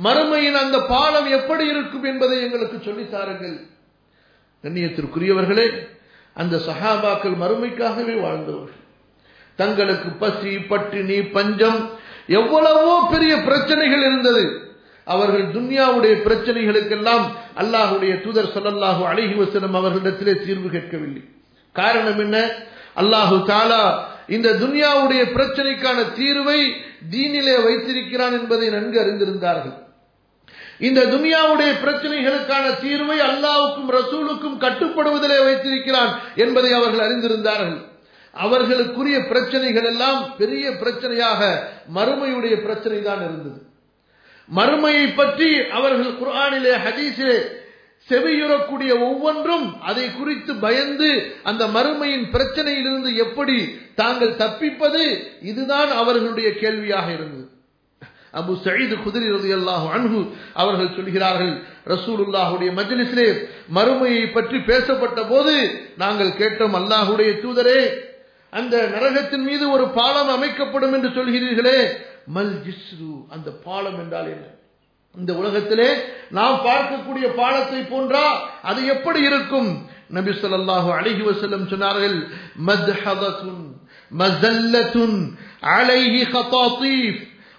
A: மறுமையின் அந்த பாலம் எப்படி இருக்கும் என்பதை எங்களுக்கு சொல்லித் தாருங்கள். கண்ணியத்திற்குரியவர்களே, அந்த சஹாபாக்கள் மறுமைக்காகவே வாழ்ந்தவர்கள். தங்களுக்கு பசி, பட்டினி, பஞ்சம், எவ்வளவோ பெரிய பிரச்சனைகள் இருந்தது. அவர்கள் துன்யாவுடைய பிரச்சனைகளுக்கெல்லாம் அல்லாஹ்வுடைய தூதர் ஸல்லல்லாஹு அலைஹி வஸல்லம் அவர்களிடத்திலே தீர்வு கேட்கவில்லை. காரணம் என்ன? அல்லாஹு தஆலா இந்த துன்யாவுடைய பிரச்சனைக்கான தீர்வை தீனிலே வைத்திருக்கிறான் என்பதை நன்கு அறிந்திருந்தார்கள். இந்த துன்யாவுடைய பிரச்சனைகளுக்கான தீர்வை அல்லாஹ்வுக்கும் ரசூலுக்கும் கட்டுப்படுவதிலே வைத்திருக்கிறான் என்பதை அவர்கள் அறிந்திருந்தார்கள். அவர்களுக்குரிய பிரச்சனைகள் எல்லாம் பெரிய பிரச்சனையாக மறுமையுடைய பிரச்சனை தான் இருந்தது. மறுமையை பற்றி அவர்கள் குர்ஆனிலே ஹதீஸிலே செவியுறக்கூடிய ஒவ்வொன்றும் அதை குறித்து பயந்து அந்த மறுமையின் பிரச்சனையிலிருந்து எப்படி தாங்கள் தப்பிப்பது, இதுதான் அவர்களுடைய கேள்வியாக இருந்தது. அபு சயீத் குத்ரி ரலியல்லாஹு அன்ஹு அவர்கள் சொல்கிறார்கள், ரசூலுல்லாஹுடைய மஜ்லிஸிலே மறுமையை பற்றி பேசப்பட்ட போது நாங்கள் கேட்டோம், அல்லாஹ்வுடைய தூதரே, அந்த நரகத்தின் மீது ஒரு பாலம் அமைக்கப்படும் என்று சொல்கிறீர்களே, மல் ஜிஸ்ரு, அந்த பாலம் என்றால் என்ன? இந்த உலகத்திலே நாம் பார்க்கக்கூடிய பாலத்தை போன்றா அது எப்படி இருக்கும்? நபி ஸல்லல்லாஹு அலைஹி வஸல்லம் சொன்னார்கள், மத்ஹதத்துன் மஸல்லத்துன் அலைஹி கதாதீஃப்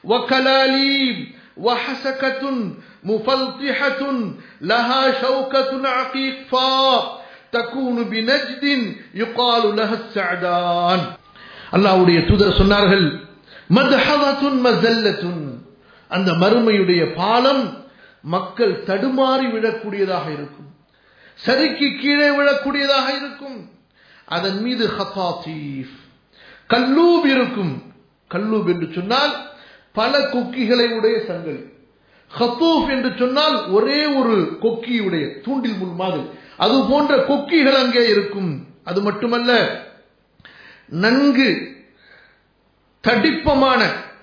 A: وكلاليب وحسكة مفلطحة لها شوكة عقيقفاء تكون بنجد يقال لها السعدان. அல்லாஹ்வுடைய தூதர் சொன்னார்கள், மத்ஹதத்துன் மஸல்லத்துன், அந்த மறுமையுடைய பாலம் மக்கள் தடுமாறி விழக்கூடியதாக இருக்கும், சரிக்கு கீழே விழக்கூடியதாக இருக்கும். அதன் மீது கதாதீஃப், கல்லூப் இருக்கும். கல்லூப் என்று சொன்னால் பல கொக்கிகளை உடைய சங்கிலி. ஹத்தூஃப் என்று சொன்னால் ஒரே ஒரு கொக்கியுடைய தூண்டில் முள் மாதிரி, அது போன்ற கொக்கிகள் அங்கே இருக்கும். அது மட்டுமல்ல, நன்கு தடிப்பமான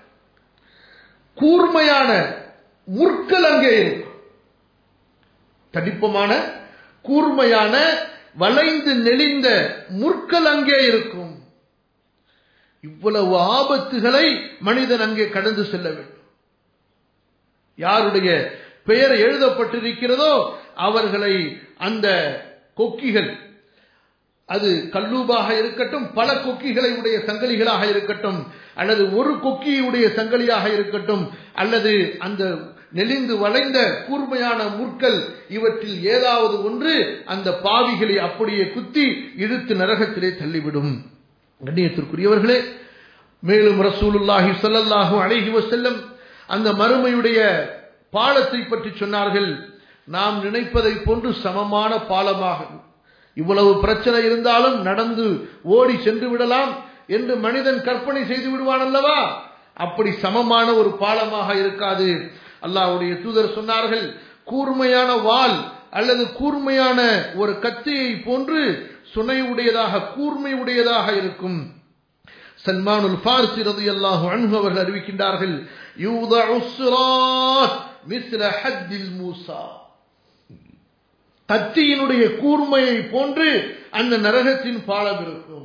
A: கூர்மையான முற்கள் அங்கே இருக்கும். தடிப்பமான கூர்மையான வளைந்து நெளிந்த முற்கள் அங்கே இருக்கும். இவ்வளவு ஆபத்துகளை மனிதன் அங்கே கடந்து செல்ல வேண்டும். யாருடைய பெயர் எழுதப்பட்டிருக்கிறதோ அவர்களை அந்த கொக்கிகள், அது கல்லூபாக இருக்கட்டும், பல கொக்கிகளை உடைய சங்கிலிகளாக இருக்கட்டும், அல்லது ஒரு கொக்கியுடைய சங்கிலியாக இருக்கட்டும், அல்லது அந்த நெளிந்து வளைந்த கூர்மையான முற்கள், இவற்றில் ஏதாவது ஒன்று அந்த பாவிகளை அப்படியே குத்தி இழுத்து நரகத்திலே தள்ளிவிடும். கண்ணியத்திற்குரியவர்களே, மேலும் ரசூலுல்லாஹி ஸல்லல்லாஹு அலைஹி வஸல்லம் அந்த மறுமையுடைய பாலத்தை பற்றி சொன்னார்கள், நாம் நினைப்பதை போன்று சமமான பாலமாக, இவ்வளவு பிரச்சனை இருந்தாலும் நடந்து ஓடி சென்று விடலாம் என்று மனிதன் கற்பனை செய்து விடுவான் அல்லவா, அப்படி சமமான ஒரு பாலமாக இருக்காது. அல்லாஹ்வுடைய தூதர் சொன்னார்கள், கூர்மையான வாள் அல்லது கூர்மையான ஒரு கத்தியை போன்று சுனை உடையதாக கூர்மை உடையதாக இருக்கும். சல்மானுல் ஃபாரிஸி ரலியல்லாஹு அன்ஹு அவர்கள் அறிவிக்கின்றார்கள், யூதஉ ஸிராத் மிஸ்ல ஹத்தில் மூஸா, கத்தியினுடைய கூர்மையை போன்று அந்த நரகத்தின் பாலம் இருக்கும்.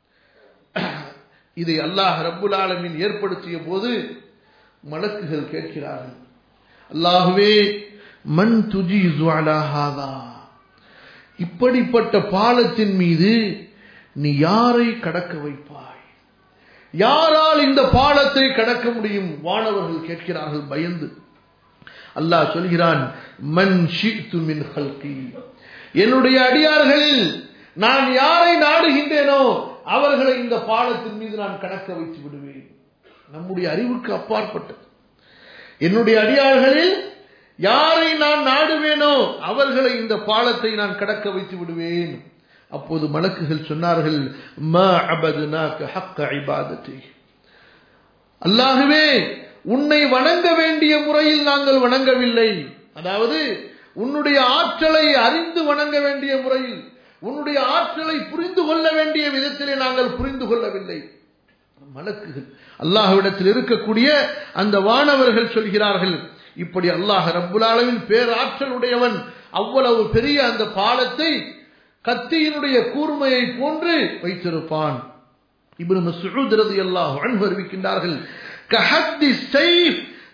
A: இதை அல்லாஹ் ரப்புல் ஆலமீன் ஏற்படுத்திய போது மலக்குகள் கேட்கிறார்கள், அல்லாஹ்வே, மன் துஜீஸு அலா ஹாதா, இப்படிப்பட்ட பாலத்தின் மீது நீ யாரை கடக்க வைப்பாய்? யாரால் இந்த பாலத்தை கடக்க முடியும்? வானவர்கள் கேட்கிறார்கள் பயந்து. அல்லாஹ் சொல்கிறான், மன் ஷிஅ்து மின் ஹல்கி, என்னுடைய அடியார்களில் நான் யாரை நாடுகின்றேனோ அவர்களை இந்த பாலத்தின் மீது நான் கடக்க வைத்து விடுவேன். நம்முடைய அறிவுக்கு அப்பாற்பட்டது. என்னுடைய அடியார்களில் யாரை நான் நாடுவேனோ அவர்களை இந்த பாலத்தை நான் கடக்க வைத்து விடுவேன். அப்போது மலக்குகள் சொன்னார்கள், மா அபதுனாக ஹக்க இபாதத்தி, அல்லாஹ்வே, உன்னை வணங்க வேண்டிய முறையில் நாங்கள் வணங்கவில்லை. அதாவது உன்னுடைய ஆற்றலை அறிந்து வணங்க வேண்டிய முறையில், உன்னுடைய ஆற்றலை புரிந்து கொள்ள வேண்டிய விதத்திலே நாங்கள் புரிந்து கொள்ளவில்லை. மலக்குகள் அல்லாஹ்விடத்தில் இருக்கக்கூடிய அந்த வானவர்கள் சொல்கிறார்கள், இப்படி அல்லாஹ் ரப்புல் ஆலமீன் பேராற்றல் உடையவன், அவ்வளவு பெரிய அந்த பாலத்தை கத்தியினுடைய கூர்மையை போன்று வைத்திருப்பான். இப்னு மஸ்ஊத் ரலியல்லாஹு அன்ஹு அறிவிக்கின்றார்கள், கஹத்தி ஸைஃப்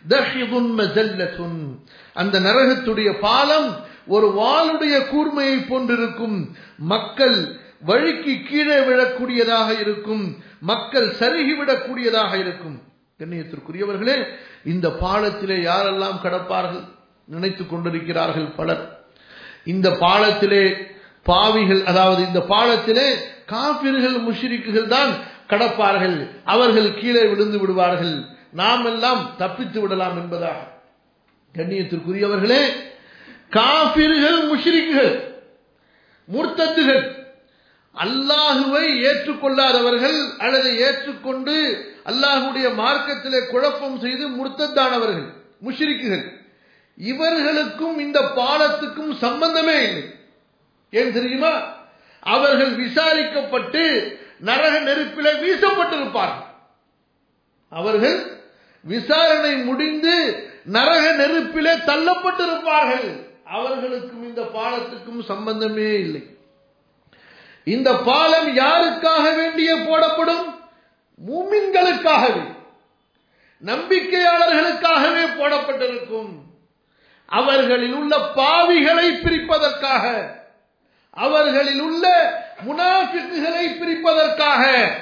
A: தஹிதுன் மஸல்லத்துன், அந்த நரகத்துடைய பாலம் ஒரு வாளுடைய கூர்மையை போன்றிருக்கும். மக்கள் வழுக்கி கீழே விழக்கூடியதாக இருக்கும், மக்கள் சருகிவிடக்கூடியதாக இருக்கும். கண்ணியத்திற்குரியவர்களே, இந்த பாலத்திலே யாரெல்லாம் கடப்பார்கள் நினைத்துக் கொண்டிருக்கிறார்கள் பலர். இந்த பாலத்திலே பாவிகள், அதாவது இந்த பாலத்திலே காபிர்கள் முஷ்ரிக்குகள் தான் கடப்பார்கள், அவர்கள் கீழே விழுந்து விடுவார்கள், நாம் எல்லாம் தப்பித்து விடலாம் என்பதாக. கண்ணியத்திற்குரியவர்களே, காபிர்கள் முஷ்ரிக்குகள் முர்த்தத்துகள், அல்லாஹுவை ஏற்றுக்கொள்ளாதவர்கள் அல்லது ஏற்றுக்கொண்டு அல்லாஹுடைய மார்க்கத்திலே குழப்பம் செய்து முர்த்தத்தானவர்கள் முஷ்ரிக்குகள், இவர்களுக்கும் இந்த பாலத்துக்கும் சம்பந்தமே இல்லை. ஏன் தெரியுமா? அவர்கள் விசாரிக்கப்பட்டு நரக நெருப்பிலே வீசப்பட்டிருப்பார்கள். அவர்கள் விசாரணை முடிந்து நரக நெருப்பிலே தள்ளப்பட்டிருப்பார்கள். அவர்களுக்கும் இந்த பாலத்துக்கும் சம்பந்தமே இல்லை. இந்த பாலம் யாருக்காக வேண்டிய போடப்படும்? மூமின்களுக்காகவே, நம்பிக்கையாளர்களுக்காகவே போடப்பட்டிருக்கும். அவர்களில் உள்ள பாவிகளை பிரிப்பதற்காக, அவர்களில் உள்ள முனாஃபிக்குகளை பிரிப்பதற்காக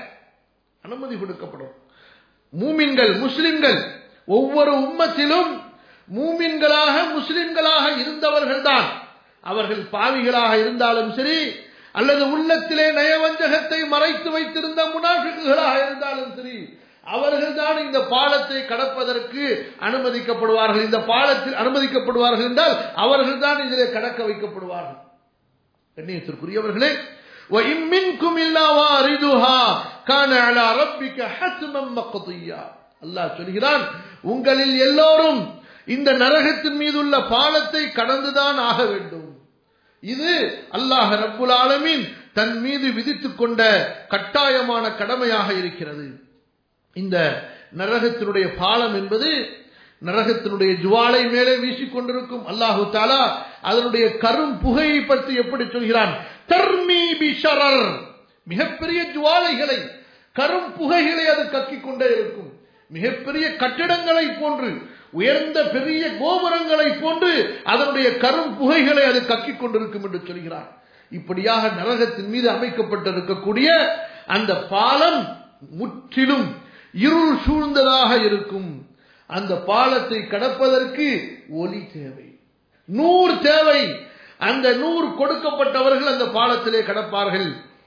A: அனுமதி கொடுக்கப்படும். மூமின்கள் முஸ்லிம்கள் ஒவ்வொரு உம்மத்திலும் மூமின்களாக முஸ்லிம்களாக இருந்தவர்கள் தான். அவர்கள் பாவிகளாக இருந்தாலும் சரி, அல்லது உள்ளத்திலே நயவஞ்சகத்தை மறைத்து வைத்திருந்த முனாஃபிக்குகளாக இருந்தாலும் சரி, அவர்கள் தான் இந்த பாலத்தை கடப்பதற்கு அனுமதிக்கப்படுவார்கள். இந்த பாலத்தில் அனுமதிக்கப்படுவார்கள் என்றால் அவர்கள் தான் இதிலே கடக்க வைக்கப்படுவார்கள். கண்ணியத்திற்குரியவர்களே, وَإِن مِّنكُمْ إِلَّا وَارِدُهَا كَانَ عَلَى رَبِّكَ حَتْمًا مَّقْضِيًّا. அல்லாஹ் சொல்கிறான், உங்களில் எல்லோரும் இந்த நரகத்தின் மீது உள்ள பாலத்தை கடந்துதான் ஆக வேண்டும். இது அல்லாஹ் ரப்புல் ஆலமீன் தன் மீது விதித்துக் கொண்ட கட்டாயமான கடமையாக இருக்கிறது. இந்த நரகத்தினுடைய பாலம் என்பது நரகத்தினுடைய ஜுவாலை மேலே வீசிக்கொண்டிருக்கும். அல்லாஹு தஆலா அதனுடைய கரும் புகையை பற்றி எப்படி சொல்கிறான்? தர்மீ பிஷரர், மிகப்பெரிய ஜுவாலைகளை, கரும் புகைகளை அது கக்கிக் கொண்டே இருக்கும். மிகப்பெரிய கட்டிடங்களை போன்று, உயர்ந்த பெரிய கோபுரங்களை போன்று அதனுடைய கரும் புகைகளை அது கக்கிக் கொண்டிருக்கும் என்று சொல்கிறான். இப்படியாக நரகத்தின் மீது அமைக்கப்பட்டிருக்கக்கூடிய அந்த பாலம் முற்றிலும் இருள் சூழ்ந்ததாக இருக்கும். அந்த பாலத்தை கடப்பதற்கு ஒளி தேவை, நூறு தேவை. அந்த நூறு கொடுக்கப்பட்டவர்கள் அந்த பாலத்திலே கடப்பார்கள்.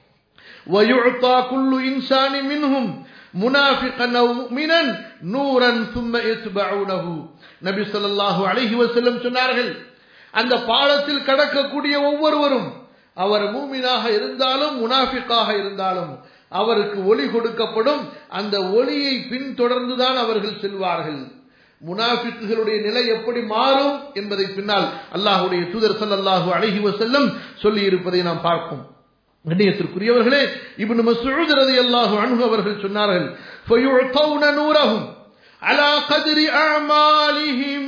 A: وَيُعْطَى كُلُّ إِنسَانٍ مِّنْهُمْ مُنَافِقًا أَوْ مُؤْمِنًا نُورًا ثُمَّ يَتْبَعُونَهُ. நபி ஸல்லல்லாஹு அலைஹி வஸல்லம் சொன்னார்கள், அந்த பாலத்தில் கடக்கக்கூடிய ஒவ்வொருவரும், அவர் மூமினாக இருந்தாலும் முனாஃபிக்காக இருந்தாலும், அவருக்கு ஒளி கொடுக்கப்படும். அந்த ஒளியை பின்தொடர்ந்துதான் அவர்கள் செல்வார்கள். முனாஃபிக்குகளுடைய நிலை எப்படி மாறும் என்பதை பின்னால் அல்லாஹ்வுடைய தூதர் ஸல்லல்லாஹு அலைஹி வஸல்லம் சொல்லி இருப்பதை நாம் பார்ப்போம். கண்ணியத்திற்குரியவர்களே, இப்னு மஸ்ஊத் ரலியல்லாஹு அன்ஹு அவர்கள் சொன்னார்கள், ஃபயுஅதௌன நூரஹும் அலா கத்ரி அஅமாலிஹிம்.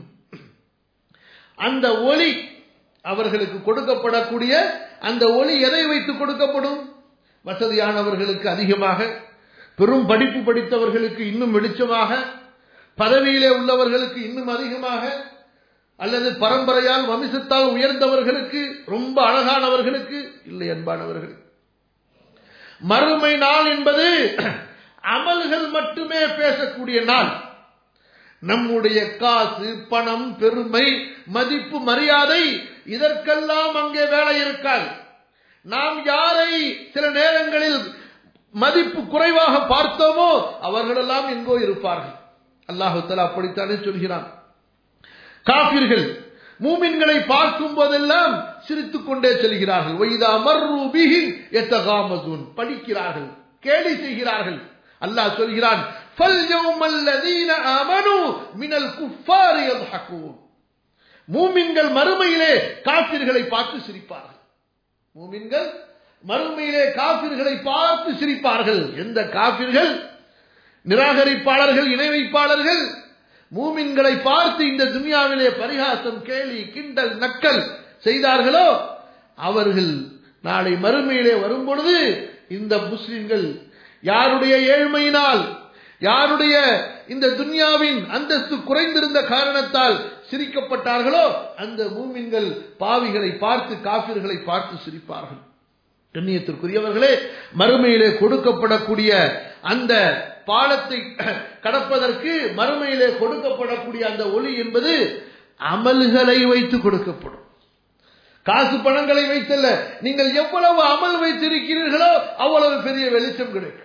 A: அந்த ஒளி அவர்களுக்கு கொடுக்கப்படக்கூடிய அந்த ஒளி எதை வைத்து கொடுக்கப்படும்? வசதியானவர்களுக்கு அதிகமாக, பெரும் படிப்பு படித்தவர்களுக்கு இன்னும் வெளிச்சமாக, பதவியிலே உள்ளவர்களுக்கு இன்னும் அதிகமாக, அல்லது பரம்பரையால் வம்சத்தால் உயர்ந்தவர்களுக்கு, ரொம்ப அழகானவர்களுக்கு இல்லை. அன்பானவர்கள், மறுமை நாள் என்பது அமல்கள் மட்டுமே பேசக்கூடிய நாள். நம்முடைய காசு, பணம், பெருமை, மதிப்பு, மரியாதை, இதற்கெல்லாம் அங்கே வேலை இருக்காது. நாம் யாரை சில நேரங்களில் மதிப்பு குறைவாக பார்த்தோமோ அவர்களெல்லாம் எங்கோ இருப்பார்கள். அல்லாஹு தஆலா அப்படித்தானே சொல்கிறான். காஃபிர்கள் மூமின்களை பார்க்கும் போதெல்லாம் சிரித்துக் கொண்டே செல்கிறார்கள். வைதா மர்ரு பிஹி யதகாமஸூன், படிக்கிறார்கள், கேலி செய்கிறார்கள். அல்லாஹ் சொல்கிறான், ஃபல் யௌமல்லதீன ஆமனூ மினல் குஃபாரி யضحكூன். மூமின்கள் மறுமையிலே காஃபிர்களை பார்த்து சிரிப்பார்கள். மூமின்கள் மறுமையிலே காஃபிர்களை பார்த்து சிரிப்பார்கள். எந்த காஃபிர்கள், நிராகரிப்பாளர்கள், இணை வைப்பாளர்கள் மூமின்களை பார்த்து இந்த துனியாவிலே பரிகாசம், கேலி, கிண்டல், நக்கல் செய்தார்களோ அவர்கள் நாளை மறுமையிலே வரும்பொழுது இந்த முஸ்லிம்கள் யாருடைய ஏழ்மையினால், யாருடைய இந்த துன்யாவின் அந்தஸ்து குறைந்திருந்த காரணத்தால் சிரிக்கப்பட்டார்களோ அந்த மூமின்கள் பாவிகளை பார்த்து, காபிர்களை பார்த்து சிரிப்பார்கள். கண்ணியத்திற்குரியவர்களே, மறுமையிலே கொடுக்கப்படக்கூடிய அந்த பாலத்தை கடப்பதற்கு மறுமையிலே கொடுக்கப்படக்கூடிய அந்த ஒளி என்பது அமல்களை வைத்து கொடுக்கப்படும். காசு பணங்களை வைத்தல்ல. நீங்கள் எவ்வளவு அமல் வைத்திருக்கிறீர்களோ அவ்வளவு பெரிய வெளிச்சம் கிடைக்கும்.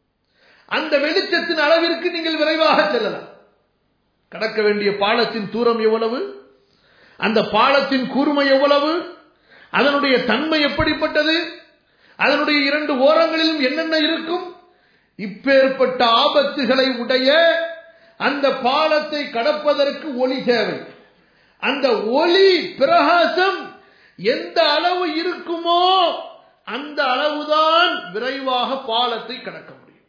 A: அந்த வெளிச்சத்தின் அளவிற்கு நீங்கள் விரைவாக செல்லலாம். கடக்க வேண்டிய பாலத்தின் தூரம் எவ்வளவு, அந்த பாலத்தின் கூர்மை எவ்வளவு, அதனுடைய தன்மை எப்படிப்பட்டது, அதனுடைய இரண்டு ஓரங்களிலும் என்னென்ன இருக்கும், இப்பேற்பட்ட ஆபத்துகளை உடைய அந்த பாலத்தை கடப்பதற்கு ஒளி தேவை. அந்த ஒளி பிரகாசம் எந்த அளவு இருக்குமோ அந்த அளவுதான் விரைவாக பாலத்தை கடக்க முடியும்.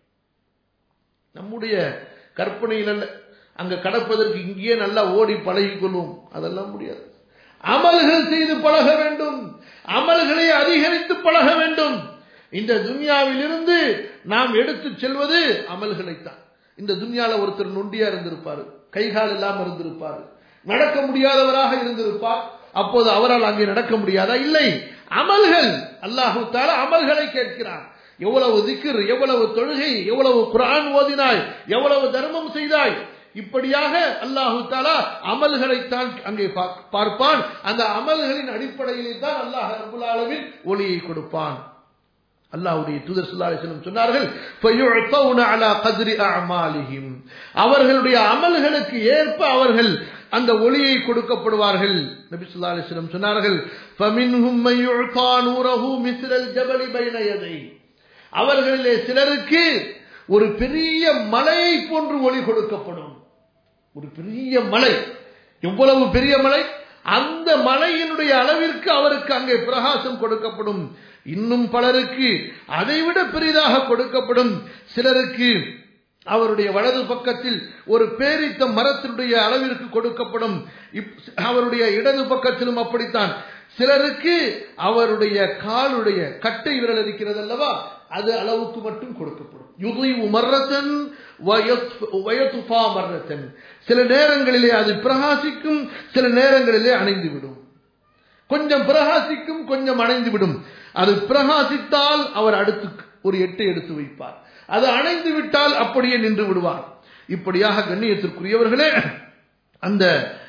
A: நம்முடைய கற்பனையில் அல்ல. அங்க கடப்பதற்கு இங்கேயே நல்லா ஓடி பழகிக் கொள்வோம், அதெல்லாம் முடியாது. அமல்கள் செய்து பழக வேண்டும், அமல்களை அதிகரித்து பழக வேண்டும். இந்த துன்யாவில் இருந்து நாம் எடுத்து செல்வது அமல்களைத்தான். இந்த துன்யால ஒருத்தர் நொண்டியா இருந்திருப்பாரு, கைகால் இல்லாமல் இருந்திருப்பாரு, நடக்க முடியாதவராக இருந்திருப்பார். அப்போது அவரால் அங்கே நடக்க முடியாதா? இல்லை. அமல்கள், அல்லாஹு தஆலா அமல்களை கேட்கிறான். எவ்வளவு திக்ர், எவ்வளவு தொழுகை, எவ்வளவு குர்ஆன் ஓதினாய், எவ்வளவு தர்மம் செய்தாய், இப்படியாக அல்லாஹு தஆலா அமல்களைத்தான் அங்கே பார்ப்பான். அந்த அமல்களின் அடிப்படையிலே தான் அல்லாஹ் ரப்பல் ஆலமீன் ஒளியை கொடுப்பான். அல்லாஹ்வுடைய தூதர் ஸல்லல்லாஹு அலைஹி வஸல்லம் சொன்னார்கள், ஃபயுஅதூன அலா கத்ரி அஅமாலிஹிம், அவர்களுடைய அமல்களுக்கு ஏற்ப அவர்கள் அந்த ஒளியை கொடுக்கப்படுவார்கள். நபி ஸல்லல்லாஹு அலைஹி வஸல்லம் சொன்னார்கள், ஃபமின்ஹும் மய்யுதா நூரஹு மிஸ்லல் ஜபலி பைன யதை, அவர்களிலே சிலருக்கு ஒரு பெரிய மலையை போன்று ஒளி கொடுக்கப்படும். ஒரு பெரிய மலை, எவ்வளவு பெரிய மலை, அந்த மலையினுடைய அளவிற்கு அவருக்கு அங்கே பிரகாசம் கொடுக்கப்படும். இன்னும் பலருக்கு அதைவிட பெரிதாக கொடுக்கப்படும். சிலருக்கு அவருடைய வலது பக்கத்தில் ஒரு பேரித்த மரத்தினுடைய அளவிற்கு கொடுக்கப்படும். அவருடைய இடது பக்கத்திலும் அப்படித்தான். சிலருக்கு அவருடைய காலுடைய கட்டை விரல் இருக்கிறது அல்லவா, அது அளவுக்கு மட்டும் கொடுக்கப்படும். யுதீவு மர்ரத்தன் வயதுஃபா மர்ரத்தன், சில நேரங்களிலே அது பிரகாசிக்கும், சில நேரங்களிலே அணைந்துவிடும். கொஞ்சம் பிரகாசிக்கும், கொஞ்சம் அணைந்துவிடும். அது பிரகாசித்தால் அவர் அடுத்து ஒரு எட்டை எடுத்து வைப்பார், அது அணைந்து விட்டால் அப்படியே நின்று விடுவார். இப்படியாக கண்ணியத்திற்குரியவர்களே, அந்த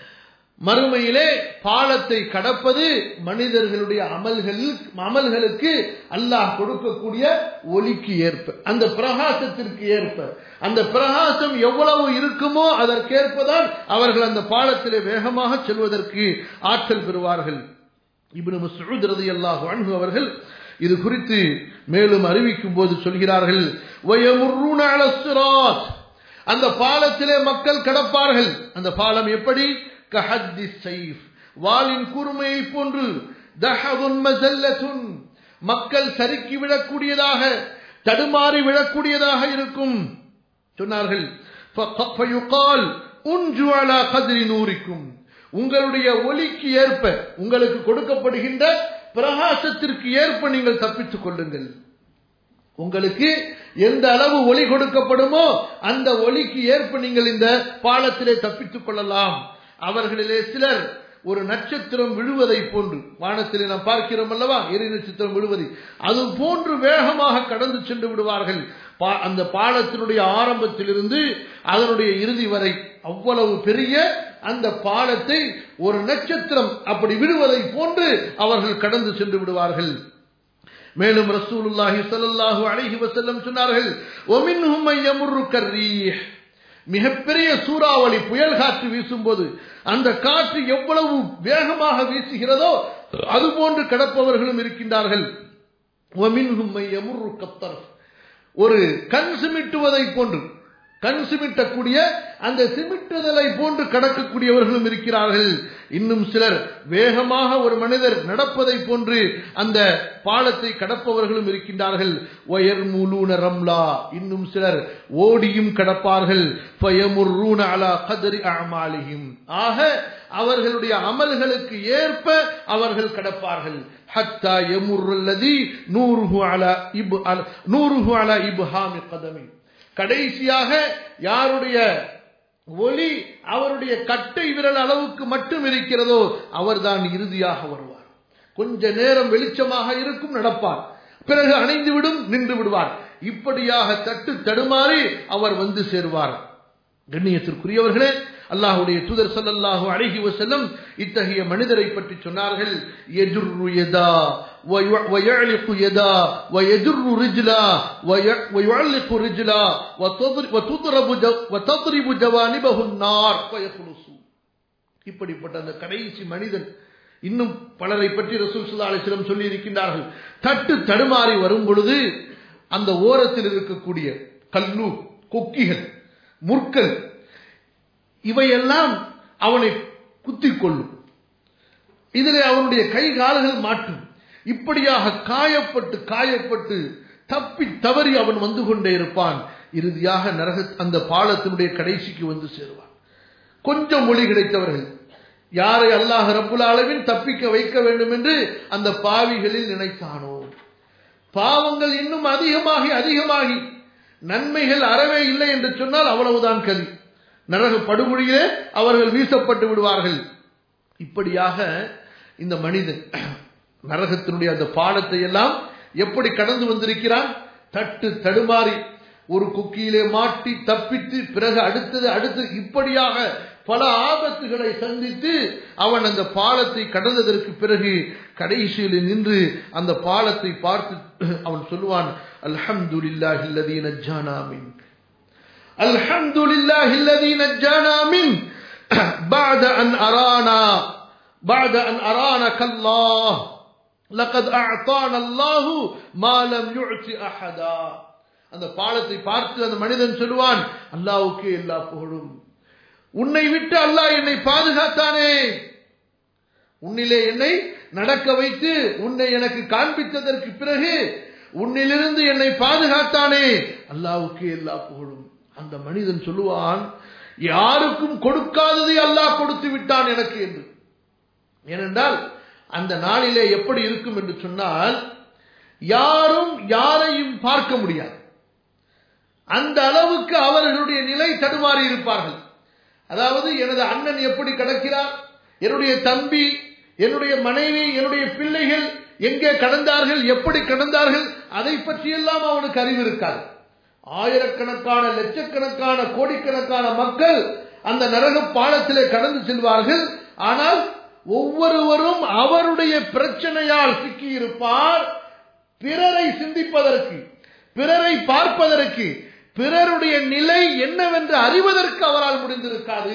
A: மறுமையிலே பாலத்தை கடப்பது மனிதர்களுடைய அமல்கள் அமல்களுக்கு அல்லாஹ் கொடுக்கக்கூடிய ஒளிக்கு ஏற்ப, அந்த பிரகாசத்திற்கு ஏற்ப, அந்த பிரகாசம் எவ்வளவு இருக்குமோ அதற்கேற்பதான் அவர்கள் அந்த பாலத்திலே வேகமாக செல்வதற்கு ஆற்றல் பெறுவார்கள். இப்னு மஸ்ஊத் ரலியல்லாஹு அன்ஹு அவர்கள் இது குறித்து மேலும் அறிவிக்கும் போது சொல்கிறார்கள், வயமுர்ரூன அலஸ் ஸிராத், அந்த பாலத்திலே மக்கள் கடப்பார்கள். அந்த பாலம் எப்படி? கஹத்தி ஸைஃப், வாளின் கூர்மையை போன்று. தஹதுன் மஸல்லத்துன், மக்கள் சறுக்கி விடக்கூடியதாக, தடுமாறி விடக்கூடியதாக இருக்கும். சொன்னார்கள், ஃபயுகால் உன்ஜு அலா கத்ரி நூரிக்கும், உங்களுடைய ஒளிக்கு ஏற்ப, உங்களுக்கு கொடுக்கப்படுகின்ற பிரகாசத்திற்கு ஏற்ப நீங்கள் தப்பித்துக் கொள்ளுங்கள். உங்களுக்கு எந்த அளவு ஒளி கொடுக்கப்படுமோ அந்த ஒளிக்கு ஏற்ப நீங்கள் இந்த பாலத்திலே தப்பித்துக் கொள்ளலாம். அவர்களிலே சிலர் ஒரு நட்சத்திரம் விழுவதை போன்று, வானத்திலே நாம் பார்க்கிறோம் அல்லவா, எரி நட்சத்திரம் விழுவதை, அது போன்று வேகமாக கடந்து சென்று விடுவார்கள். அந்த பாலத்தினுடைய ஆரம்பத்திலிருந்து அதனுடைய இறுதி வரை அவ்வளவு பெரிய அந்த பாலத்தை ஒரு நட்சத்திரம் அப்படி விடுவதை போன்று அவர்கள் கடந்து சென்று விடுவார்கள். மேலும் ரசூலுல்லாஹி ஸல்லல்லாஹு அலைஹி வஸல்லம் சொன்னார்கள், வமின்ஹும் யமுர்ரு கர்ரீஹ், மிகப்பெரிய சூறாவளி புயல் காற்று வீசும்போது அந்த காற்று எவ்வளவு வேகமாக வீசுகிறதோ அதுபோன்று கடப்பவர்களும் இருக்கின்றார்கள். வமின்ஹும் யமுர்ரு கத்தர்ஃப், ஒரு கண் சிமிட்டுவதை போன்று, கண் சிமிட்டக்கூடிய அந்த சிமிட்டுதலை போன்று கடக்கக்கூடியவர்களும் இருக்கிறார்கள். இன்னும் சிலர் வேகமாக ஒரு மனிதர் நடப்பதை போன்று அந்த பாலத்தை கடப்பவர்களும் இருக்கின்றார்கள். வயர்முலூன ரம்லா, இன்னும் சிலர் ஓடியும் கடப்பார்கள். ஃபயமுர்ரூன அலா கத்ரி அஅமாலிஹிம், ஆக அவர்களுடைய அமல்களுக்கு ஏற்ப அவர்கள் கடப்பார்கள். ஹத்தா யமுர்ருல்லதி நூருஹு அலா இப் நூருஹு அலா இப்ஹாமி கதமி, கடைசியாக யாருடைய ஒளி அவருடைய கட்டை விரல் அளவுக்கு மட்டும் இருக்கிறதோ அவர்தான் இறுதியாக வருவார். கொஞ்ச நேரம் வெளிச்சமாக இருக்கும், நடப்பார், பிறகு அணைந்துவிடும், நின்று விடுவார். இப்படியாக தட்டு தடுமாறி அவர் வந்து சேருவார். கண்ணியத்திற்குரியவர்களே, அல்லாஹ்வுடைய தூதர் ஸல்லல்லாஹு அலைஹி வஸல்லம் இத்தகைய மனிதரை பற்றி சொன்னார்கள். யஜுர்ரு யதா வயஅலிகு யதா வயஜுர்ரு ரிஜ்லா வயஅலிகு ரிஜ்லா வதுத்ரபு வதத்ரிபு ஜவானிபஹு النار ஃபயخلصு. இப்படிப்பட்ட அந்த கடைசி மனிதன் இன்னும் பலரை பற்றி ரசூல் ஸல்லல்லாஹு அலைஹி வஸல்லம் சொல்லி இருக்கின்றார்கள். தட்டு தடுமாறி வரும் பொழுது அந்த ஓரத்தில் இருக்கக்கூடிய கல்லு, கொக்கிகள், முற்கள் இவையெல்லாம் அவனை குத்திக் கொள்ளும். இதிலே அவனுடைய கை கால்கள் மாட்டும். இப்படியாக காயப்பட்டு காயப்பட்டு தப்பி தவறி அவன் வந்து கொண்டே இருப்பான். இறுதியாக நரக அந்த பாலத்தினுடைய கடைசிக்கு வந்து சேருவான். கொஞ்சம் மொழி கிடைத்தவர்கள் யாரை அல்லாஹ் ரப்புல் ஆலமீன் தப்பிக்க வைக்க வேண்டும் என்று அந்த பாவிகளில் நினைத்தானோ, பாவங்கள் இன்னும் அதிகமாகி அதிகமாகி நன்மைகள் அறவே இல்லை என்று சொன்னால் அவ்வளவுதான் கதி. நரக படுகொலியிலே அவர்கள் வீசப்பட்டு விடுவார்கள். இப்படியாக இந்த மனிதன் நரகத்தினுடைய அந்த பாலத்தை எல்லாம் எப்படி கடந்து வந்திருக்கிறான்? தட்டு தடுமாறி ஒரு குக்கியிலே மாட்டி தப்பித்து பிறகு அடுத்தது அடுத்து இப்படியாக பல ஆபத்துகளை சந்தித்து அவன் அந்த பாலத்தை கடந்ததற்கு பிறகு கடைசியில் நின்று அந்த பாலத்தை பார்த்து அவன் சொல்லுவான், அல்ஹம்துலில்லாஹி அல்லதீ நஜ்ஜானா மின் அல்ஹம்துலில்லாஹி அல்லதீ நஜ்ஜானா மின் பஅத அன் அரானா பஅத அன் அரானா கல்லாஹ் லகத் அஅதானா அல்லாஹு மா லம் யுஅதி அஹதா. அந்த பாலத்தை பார்த்து அந்த மனிதன் சொல்லுவான், அல்லாஹ்வுக்கே எல்லா புகழும், உன்னை விட்டு அல்லாஹ் என்னை பாதுகாத்தானே, உன்னிலே என்னை நடக்க வைத்து உன்னை எனக்கு காண்பித்ததற்கு பிறகு உன்னிலிருந்து என்னை பாதுகாத்தானே, அல்லாஹ்வுக்கே எல்லா புகழும். அந்த மனிதன் சொல்லுவான், யாருக்கும் கொடுக்காததை அல்லாஹ் கொடுத்து விட்டான் எனக்கு என்று. ஏனென்றால் அந்த நாளிலே எப்படி இருக்கும் என்று சொன்னால், யாரும் யாரையும் பார்க்க முடியாது. அந்த அளவுக்கு அவர்களுடைய நிலை தடுமாறி இருப்பார்கள். அதாவது எனது அண்ணன் எப்படி கிடக்கிறார், என்னுடைய தம்பி, என்னுடைய மனைவி, என்னுடைய பிள்ளைகள் எங்கே கடந்தார்கள், எப்படி கடந்தார்கள், அதை பற்றியெல்லாம் அவனுக்கு அறிவு இருக்காது. ஆயிரக்கணக்கான லட்சக்கணக்கான கோடிக்கணக்கான மக்கள் அந்த நரக பாலத்திலே கடந்து செல்வார்கள். ஆனால் ஒவ்வொருவரும் அவருடைய பிரச்சனையால் சிக்கியிருப்பார். பிறரை சிந்திப்பதற்கு, பிறரை பார்ப்பதற்கு, பிறருடைய நிலை என்னவென்று அறிவதற்கு அவரால் முடிந்திருக்காது.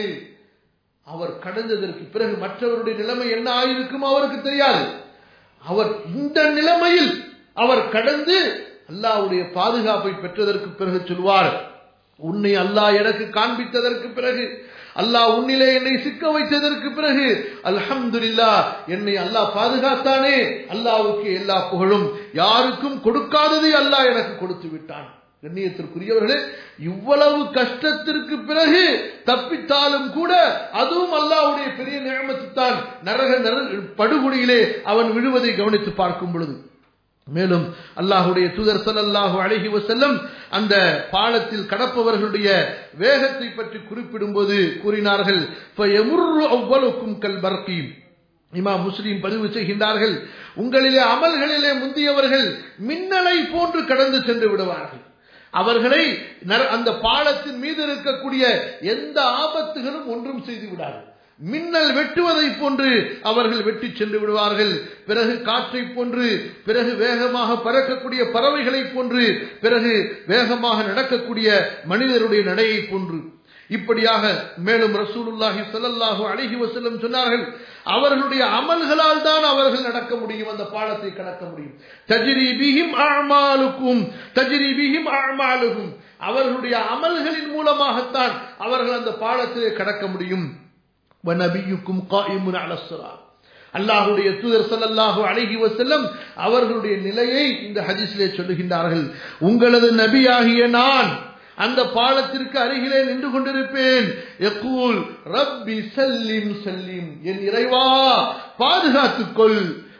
A: அவர் கடந்ததற்கு பிறகு மற்றவருடைய நிலைமை என்ன ஆயிருக்கும் அவருக்கு தெரியாது. அவர் இந்த நிலைமையில் அவர் கடந்து அல்லாஹ்வுடைய பாதுகாப்பை பெற்றதற்கு பிறகு சொல்வார், உன்னை அல்லாஹ் எனக்கு காண்பித்ததற்கு பிறகு, அல்லாஹ் உன்னிலே என்னை சிக்க வைத்ததற்கு பிறகு அல்ஹம்துலில்லாஹ் என்னை அல்லாஹ் பாதுகாத்தானே, அல்லாஹ்வுக்கு எல்லா புகழும், யாருக்கும் கொடுக்காததை அல்லாஹ் எனக்கு கொடுத்து விட்டான். கண்ணியத்திற்குரியவர்களே, இவ்வளவு கஷ்டத்திற்கு பிறகு தப்பித்தாலும் கூட அதுவும் அல்லாஹ்வுடைய பெரிய நிஅமத்து தான். நரக படுகொலியிலே அவன் விழுவதை கவனித்து பார்க்கும் பொழுது, மேலும் அல்லாஹ்வுடைய தூதர் ஸல்லல்லாஹு அலைஹி வஸல்லம் அந்த பாலத்தில் கடப்பவர்களுடைய வேகத்தை பற்றி குறிப்பிடும்போது கூறினார்கள், ஃபயமுர்ரு அவ்வலுக்கும் கல் பர்கி. இமாம் முஸ்லிம் பதிவு செய்கின்றார்கள், உங்களிலே அமல்களிலே முந்தியவர்கள் மின்னலை போன்று கடந்து சென்று விடுவார்கள். அவர்களை அந்த பாலத்தின் மீது இருக்கக்கூடிய எந்த ஆபத்துகளும் ஒன்றும் செய்து விடாது. மின்னல் வெட்டுவதை போன்று அவர்கள் வெட்டி சென்று விடுவார்கள். பிறகு காற்றை போன்று, பிறகு வேகமாக பறக்கக்கூடிய பறவைகளை போன்று, பிறகு வேகமாக நடக்கக்கூடிய மனிதருடைய நடையை போன்று. இப்படியாக மேலும் ரசூலுல்லாஹி ஸல்லல்லாஹு அலைஹி வஸல்லம் சொன்னார்கள், அவர்களுடைய அமல்களால் தான் அவர்கள் நடக்க முடியும், அந்த பாலத்தை கடக்க முடியும். தஜ்ரி பிஹிம் அஅமாலுக்கும் தஜ்ரி பிஹிம் அஅமாலுஹும், அவர்களுடைய அமல்களின் மூலமாகத்தான் அவர்கள் அந்த பாலத்திலே கடக்க முடியும். வநபியுக்கும் காயிமுன் அலஸ் ஸலாத், அல்லாஹ்வுடைய தூதர் ஸல்லல்லாஹு அலைஹி வஸல்லம் அவர்களுடைய நிலையை இந்த ஹதீஸிலே சொல்லுகின்றார்கள். உங்களது நபியாகிய நான் அந்த பாலத்திற்கு அருகிலே நின்று கொண்டிருப்பேன். யகூல் ரப்பி சல்லிம் சல்லிம், என் இறைவா பாதுகாத்துக்கொள்,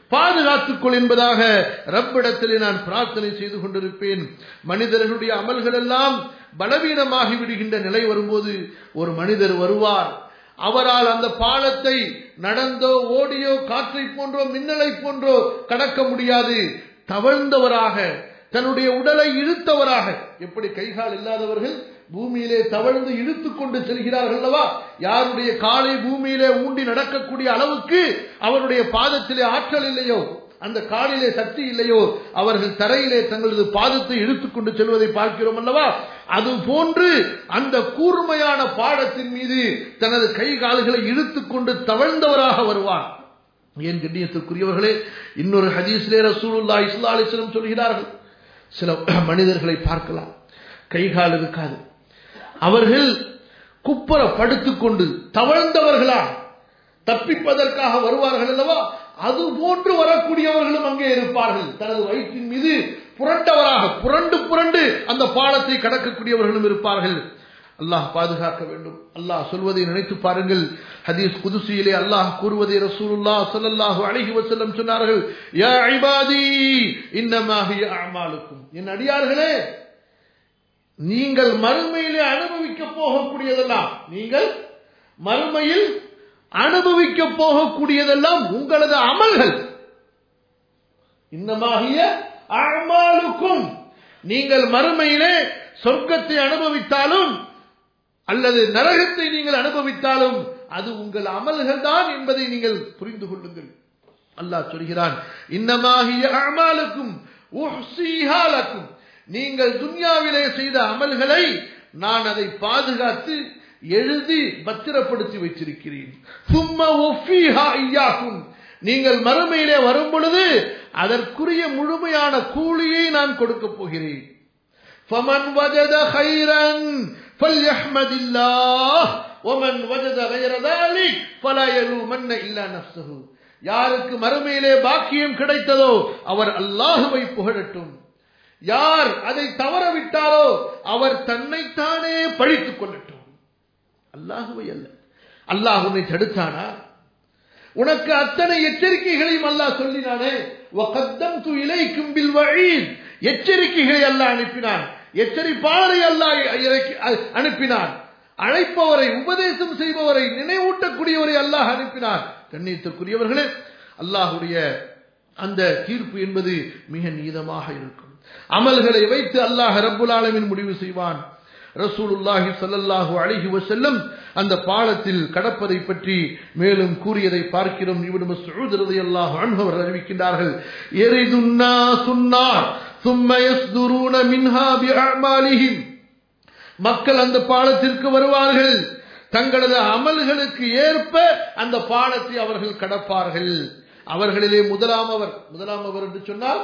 A: பாதுகாத்துக்கொள் என்பதாக ரப்பிடத்திலே நான் பிரார்த்தனை செய்து கொண்டிருப்பேன். மனிதர்களுடைய அமல்கள் எல்லாம் பலவீனமாகி விடுகின்ற நிலை வரும்போது ஒரு மனிதர் வருவார், அவரால் அந்த பாலத்தை நடந்தோ ஓடியோ காற்றை போன்றோ மின்னலை போன்றோ கடக்க முடியாது. தவழ்ந்தவராக, தன்னுடைய உடலை இழுத்தவராக, எப்படி கைகால் இல்லாதவர்கள் பூமியிலே தவழ்ந்து இழுத்துக் கொண்டு செல்கிறார்கள் அல்லவா, யாருடைய காலை பூமியிலே ஊண்டி நடக்கக்கூடிய அளவுக்கு அவருடைய பாதத்திலே ஆற்றல் இல்லையோ, அந்த காலிலே சக்தி இல்லையோ, அவர்கள் தரையிலே தங்களது பாதத்தை இழுத்துக் கொண்டு செல்வதை பார்க்கிறோம் அல்லவா. அது போன்று அந்த கூர்மையான பாடத்தின் மீது தனது கை கால்களை இழுத்துக் கொண்டு தவழ்ந்தவராக வருவார். ஏன் கண்ணியத்திற்குரியவர்களே, இன்னொரு ஹதீஸிலே ரசூலுல்லாஹி ஸல்லல்லாஹு அலைஹி வஸல்லம் சொல்கிறார்கள், சில மனிதர்களை பார்க்கலாம், கைகால் இருக்காது, அவர்கள் குப்புற படுத்துக்கொண்டு தவழ்ந்தவர்களா தப்பிப்பதற்காக வருவார்கள் அல்லவா, அது போன்று வரக்கூடியவர்களும் அங்கே இருப்பார்கள். தனது வயிற்றின் மீது புரண்டவராக புரண்டு புரண்டு அந்த பாலத்தை கடக்கக்கூடியவர்களும் இருப்பார்கள். அல்லாஹ் பாதுகாக்க வேண்டும். அல்லாஹ் சொல்வதை நினைத்து பாருங்கள். ஹதீஸ் குதுசியிலே அல்லாஹ் கூறுவதை ரசூலுல்லாஹ் ஸல்லல்லாஹு அலைஹி வஸல்லம் சொன்னார்கள், யா இபாதி இன்னமா ஹிய அமாலுக்கும், என் அடியார்களே, நீங்கள் மறுமையிலே அனுபவிக்க போகக்கூடியதெல்லாம், நீங்கள் மறுமையில் அனுபவிக்க போகக்கூடியதெல்லாம் உங்களது அமல்கள். இன்னமா ஹிய அமாலுக்கும், நீங்கள் மறுமையிலே சொர்க்கத்தை அனுபவித்தாலும் அல்லது நரகத்தை நீங்கள் அனுபவித்தாலும் அது உங்கள் அமல்கள் தான் என்பதை நீங்கள் புரிந்து கொள்ளுங்கள். அல்லாஹ் சொல்கிறான், இன்னமா ஹிய அமாலுக்கும் உஹ்ஸீஹா லக்கும், நீங்கள் துன்யாவிலே செய்த அமல்களை நான் அதை பாதுகாத்து எழுதி பத்திரப்படுத்தி வைத்திருக்கிறேன். சும்மா உஃபீஹா இய்யாக்கும், நீங்கள் மறுமையிலே வரும் பொழுது அதற்குரிய முழுமையான கூலியை நான் கொடுக்க போகிறேன். ஃபமன் வஜத கைரன் ஃபல்யஹ்மதில்லாஹ் வமன் வஜத கைர ذلك ஃபலா யலூமன்ன இல்லா நஃப்ஸஹு, யாருக்கு மறுமையிலே பாக்கியம் கிடைத்ததோ அவர் அல்லாஹ்வை புகழட்டும், யார் அதை தவறவிட்டாரோ அவர் தன்னைத்தானே பழித்துக் கொள்ளட்டும். அல்லாஹ்வை அல்ல. அல்லாஹ் உன்னை தடுத்தானா? உனக்கு அத்தனை எச்சரிக்கைகளையும் அல்லாஹ் சொல்லினானே. வகத்தம்து இலைக்கும் பில் வஈத், எச்சரிக்கைகளை அல்லாஹ் அனுப்பினான், எச்சரிப்பாளரை அல்லாஹ் அனுப்பினான், அழைப்பவரை உபதேசம் செய்பவரை நினைவூட்டக்கூடியவரை அல்லாஹ் அனுப்பினார். கண்ணியத்திற்குரியவர்களே, அல்லாஹ்வுடைய அந்த தீர்ப்பு என்பது மிக நீதமாக இருக்கும். அமல்களை வைத்து அல்லாஹ் ரப்புல் ஆலமீன் முடிவு செய்வான். ரசூலுல்லாஹி ஸல்லல்லாஹு அலைஹி வஸல்லம் அந்த பாலத்தில் கடப்பதை பற்றி மேலும் கூறியதை பார்க்கிறோம். இப்னு மஸ்ஊத் ரலியல்லாஹு அன்ஹு அவர்கள் அறிவிக்கின்றார்கள், யரிதுன் நாசுன் நார் ثم يصدرون منها بأعمالهم, மக்கள் அந்த பாலத்திற்கு வருவார்கள், தங்களது அமல்களுக்கு ஏற்ப அந்த பாலத்தை அவர்கள் கடப்பார்கள். அவர்களிலே முதலாம் அவர், முதலாம் அவர் என்று சொன்னால்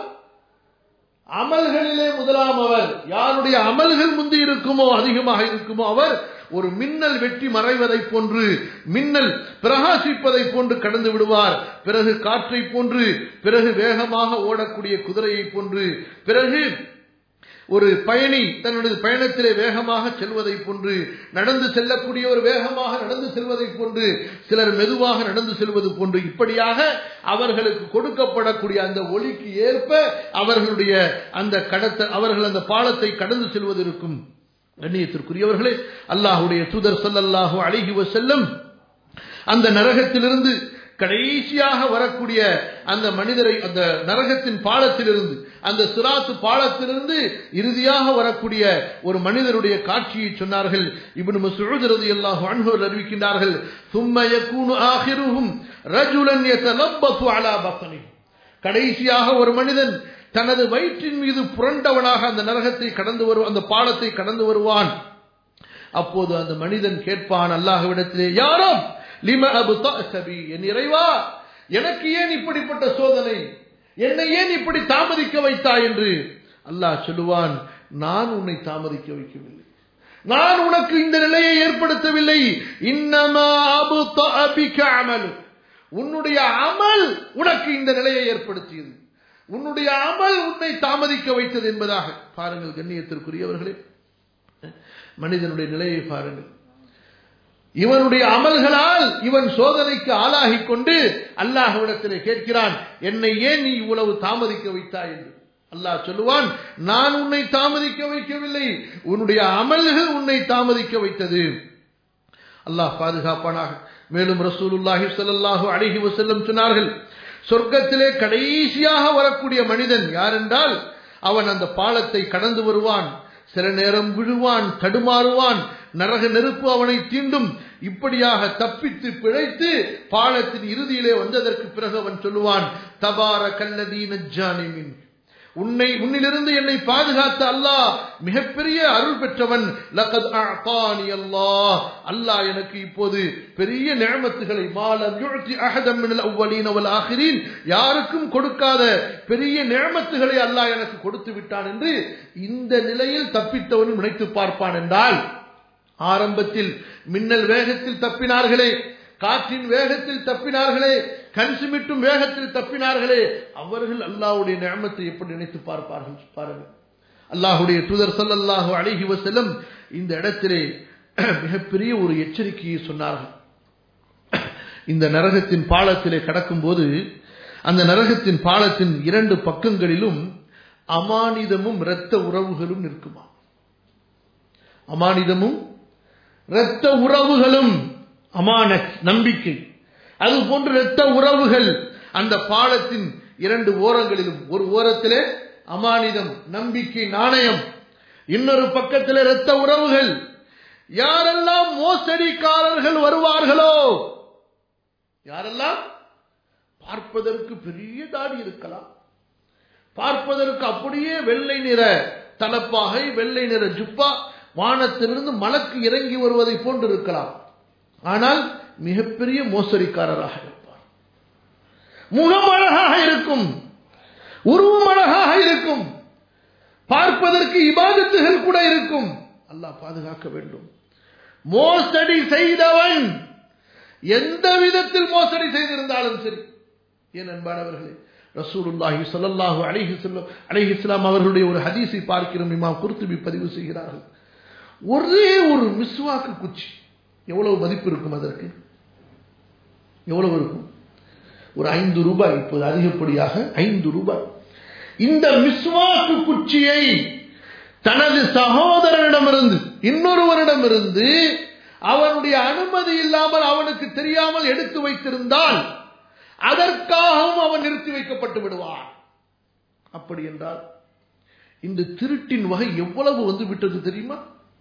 A: அமல்களிலே முதலாம் அவர், யாருடைய அமல்கள் முந்தி இருக்குமோ அதிகமாக இருக்குமோ அவர் ஒரு மின்னல் வெட்டி மறைவதை போன்று, மின்னல் பிரகாசிப்பதை போன்று கடந்து விடுவார். பிறகு காற்றை போன்று, பிறகு வேகமாக ஓடக்கூடிய குதிரையை போன்று, பிறகு ஒரு பயணி தன்னுடைய பயணத்திலே வேகமாக செல்வதை போன்று, நடந்து செல்லக்கூடிய ஒரு வேகமாக நடந்து செல்வதை போன்று, சிலர் மெதுவாக நடந்து செல்வது போன்று, இப்படியாக அவர்களுக்கு கொடுக்கப்படக்கூடிய அந்த ஒளிக்கு ஏற்ப அவர்களுடைய அந்த கடத்த அவர்கள் அந்த பாலத்தை கடந்து செல்வது இருக்கும். கண்ணியத்திற்குரியவர்களே, அல்லாஹ்வுடைய தூதர் ஸல்லல்லாஹு அலைஹி வஸல்லம் அந்த நரகத்திலிருந்து கடைசியாக வரக்கூடிய அந்த மனிதரை, அந்த நரகத்தின் பாலத்திலிருந்து, அந்த சிராத்து பாலத்திலிருந்து இறுதியாக வரக்கூடிய ஒரு மனிதருடைய காட்சியை சொன்னார்கள். இப்னு மஸ்ஊத் ரலியல்லாஹு அன்ஹு அறிவிக்கின்றார்கள், ثم يكون آخرهم رجلا يتلبط على بطنه, கடைசியாக ஒரு மனிதன் தனது வயிற்றின் மீது புரண்டவனாக அந்த நரகத்தை கடந்து வரு அந்த பாலத்தை கடந்து வருவான். அப்போது அந்த மனிதன் கேட்பான் அல்லாஹ்விடத்திலே, யாரோ லிம அபுதஅஸபி, என் இறைவா, எனக்கு ஏன் இப்படிப்பட்ட சோதனை, என்னை ஏன் இப்படி தாமதிக்க வைத்தாய் என்று. அல்லாஹ் சொல்லுவான், நான் உன்னை தாமதிக்க வைக்கவில்லை, நான் உனக்கு இந்த நிலையை ஏற்படுத்தவில்லை. இன்னமா அபுதஅ பிக அமலு, உன்னுடைய அமல் உனக்கு இந்த நிலையை ஏற்படுத்தியது, உன்னுடைய அமல் உன்னை தாமதிக்க வைத்தது என்பதாக. பாருங்கள் கண்ணியத்திற்குரியவர்களே, மனிதனுடைய நிலையை பாருங்கள். இவனுடைய அமல்களால் இவன் சோதனைக்கு ஆளாகி கொண்டு அல்லாஹ்விடத்திலே கேட்கிறான், என்னை ஏன் நீ இவ்வளவு தாமதிக்க வைத்தாய் என்று. அல்லாஹ் சொல்லுவான், நான் உன்னை தாமதிக்க வைக்கவில்லை, உன்னுடைய அமல்கள் உன்னை தாமதிக்க வைத்தது. அல்லாஹ் பாதுகாப்பானாக. மேலும் ரசூலுல்லாஹி ஸல்லல்லாஹு அலைஹி வஸல்லம் சொன்னார்கள், சொர்க்கத்திலே கடைசியாக வரக்கூடிய மனிதன் யார் என்றால், அவன் அந்த பாலத்தை கடந்து வருவான், சில நேரம் விழுவான், தடுமாறுவான், நரக நெருப்பு அவனை தீண்டும். இப்படியாக தப்பித்து பிழைத்து பாலத்தின் இறுதியிலே வந்ததற்கு பிறகு அவன் சொல்லுவான், தபாரக்கல்லதீ நஜ்ஜானி மின், உன்னை உன்னிலிருந்து என்னை பாதுகாத்த அல்லாஹ் மிகப்பெரிய அருள் பெற்றவன். லகத் அஅதானி அல்லாஹ், அல்லாஹ் எனக்கு இப்போது பெரிய நிஅமத்துகளை, மாலம் யுஅதி அஹதம் மினல் அவ்வலீன வல் ஆகிரீன், யாருக்கும் கொடுக்காத பெரிய நிஅமத்துகளை அல்லாஹ் எனக்கு கொடுத்து விட்டான் என்று இந்த நிலையில் தப்பித்தவனும் நினைத்து பார்ப்பான் என்றால், ஆரம்பத்தில் மின்னல் வேகத்தில் தப்பினார்களே, காற்றின் வேகத்தில் தப்பினார்களே, கண் சிமிட்டும் வேகத்தில் தப்பினார்களே, அவர்கள் அல்லாஹ்வுடைய நிஅமத்தை எப்படி நினைத்து பார்ப்பார்கள் பாருங்கள். அல்லாஹ்வுடைய தூதர் ஸல்லல்லாஹு அலைஹி வஸல்லம் இந்த இடத்திலே மிகப்பெரிய ஒரு எச்சரிக்கையை சொன்னார்கள். இந்த நரகத்தின் பாலத்திலே கடக்கும் போது அந்த நரகத்தின் பாலத்தின் இரண்டு பக்கங்களிலும் அமானிதமும் இரத்த உறவுகளும் நிற்குமா. அமானிதமும் இரத்த உறவுகளும், அமானத் நம்பிக்கை, அது போன்ற இரத்த உறவுகள் அந்த பாலத்தின் இரண்டு ஓரங்களிலும், ஒரு ஓரத்திலே அமானிதம் நம்பிக்கை நாணயம், இன்னொரு பக்கத்திலே இரத்த உறவுகள். யாரெல்லாம் மோசடிக்காரர்கள் வருவார்களோ, யாரெல்லாம் பார்ப்பதற்கு பெரிய தாடி இருக்கலாம், பார்ப்பதற்கு அப்படியே வெள்ளை நிற தலப்பாகை, வெள்ளை நிற ஜுப்பா, வானத்திலிருந்து மலக்கு இறங்கி வருவதை போன்று இருக்கலாம், ஆனால் மிகப்பெரிய மோசடிக்காரராக இருப்பார். முகம் அழகாக இருக்கும், உருவம் அழகாக இருக்கும், பார்ப்பதற்கு இபாதத்துகள் கூட இருக்கும். அல்லாஹ் பாதுகாக்க வேண்டும். மோசடி செய்தவன் எந்த விதத்தில் மோசடி செய்திருந்தாலும் சரி, ஏன் அன்பானவர்களே, ரசூலுல்லாஹி ஸல்லல்லாஹு அலைஹி வஸல்லம் அலைஹி ஸலாம் அவர்களுடைய ஒரு ஹதீஸை பார்க்கிறோம். இமாம் குர்துபி பதிவு செய்கிறார்கள். ஒரே ஒரு மிஸ்வாக்கு குச்சி எவ்வளவு மதிப்பு இருக்கும், அதற்கு எவ்வளவு இருக்கும்? ஒரு ஐந்து ரூபாய், இப்போது அதிகப்படியாக ஐந்து ரூபாய். இந்த மிஸ்வாக்கு குச்சியை தனது சகோதரனிடமிருந்து இன்னொருவரிடமிருந்து அவனுடைய அனுமதி இல்லாமல் அவனுக்கு தெரியாமல் எடுத்து வைத்திருந்தால் அதற்காகவும் அவன் நிறுத்தி வைக்கப்பட்டு விடுவான். அப்படி என்றால் இந்த திருட்டின் வகை எவ்வளவு வந்து விட்டது தெரியுமா?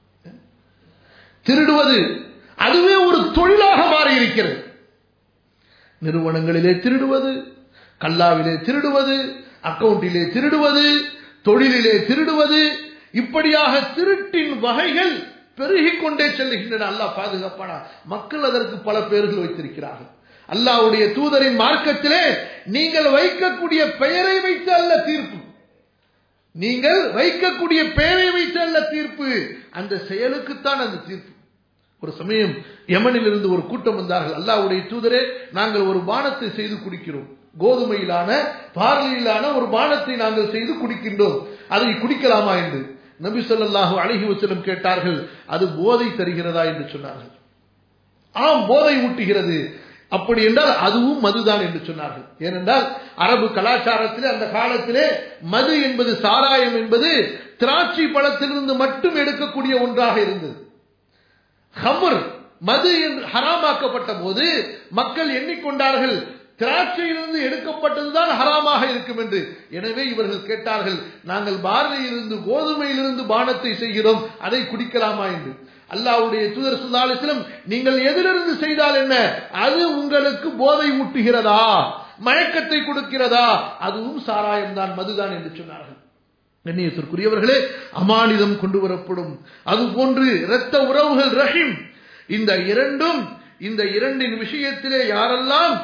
A: திருடுவது அதுவே ஒரு தொழிலாக மாறி இருக்கிறது. நிறுவனங்களிலே திருடுவது, கல்லாவிலே திருடுவது, அக்கவுண்டிலே திருடுவது, தொழிலிலே திருடுவது, இப்படியாக திருட்டின் வகைகள் பெருகிக் கொண்டே செல்லுகின்றன. அல்லாஹ் பாதுகாப்பானா. மக்கள் அதற்கு பல பெயர்கள் வைத்திருக்கிறார்கள். அல்லாஹ்வுடைய தூதரின் மார்க்கத்திலே நீங்கள் வைக்கக்கூடிய பெயரை வைத்து அல்ல தீர்ப்பு, நீங்கள் வைக்கக்கூடிய பெயரை வைத்து அல்ல தீர்ப்பு, அந்த செயலுக்குத்தான் அந்த தீர்ப்பு. ஒரு சமயம் யமனில் இருந்து ஒரு கூட்டம் வந்தார்கள். அல்லாஹ்வுடைய தூதரே, நாங்கள் ஒரு பானத்தை செய்து குடிக்கிறோம், கோதுமையிலான பார்லியிலான ஒரு பானத்தை நாங்கள் செய்து குடிக்கின்றோம், அதை குடிக்கலாமா என்று நபி ஸல்லல்லாஹு அலைஹி வஸல்லம் கேட்டார்கள். அது போதை தருகிறதா என்று சொன்னார்கள். ஆம், போதை ஊட்டுகிறது. அப்படி என்றால் அதுவும் மதுதான் என்று சொன்னார்கள். ஏனென்றால் அரபு கலாச்சாரத்திலே அந்த காலத்திலே மது என்பது, சாராயம் என்பது திராட்சை பழத்திலிருந்து மட்டும் எடுக்கக்கூடிய ஒன்றாக இருந்தது. ஹமர், மது என்று ஹராமாக்கப்பட்ட போது மக்கள் எண்ணிக்கொண்டார்கள் திராட்சையிலிருந்து எடுக்கப்பட்டதுதான் ஹராமாக இருக்கும் என்று. எனவே இவர்கள் கேட்டார்கள், நாங்கள் பார்லியிலிருந்து கோதுமையிலிருந்து பானத்தை செய்கிறோம், அதை குடிக்கலாமா என்று. அல்லாஹ்வுடைய தூதர் ஸல்லல்லாஹு அலைஹி வஸல்லம், நீங்கள் எதிலிருந்து செய்தால் என்ன, அது உங்களுக்கு போதை ஊட்டுகிறதா, மயக்கத்தை கொடுக்கிறதா, அதுவும் சாராயம் தான், மதுதான் என்று சொன்னார்கள். கண்ணியத்திற்குரியவர்களே, அமானிதம் கொண்டு வரப்படும். அதுபோன்று இரத்த உறவுகள், ரஹீம், இந்த இரண்டும், இந்த இரண்டின் விஷயத்திலே யாரெல்லாம்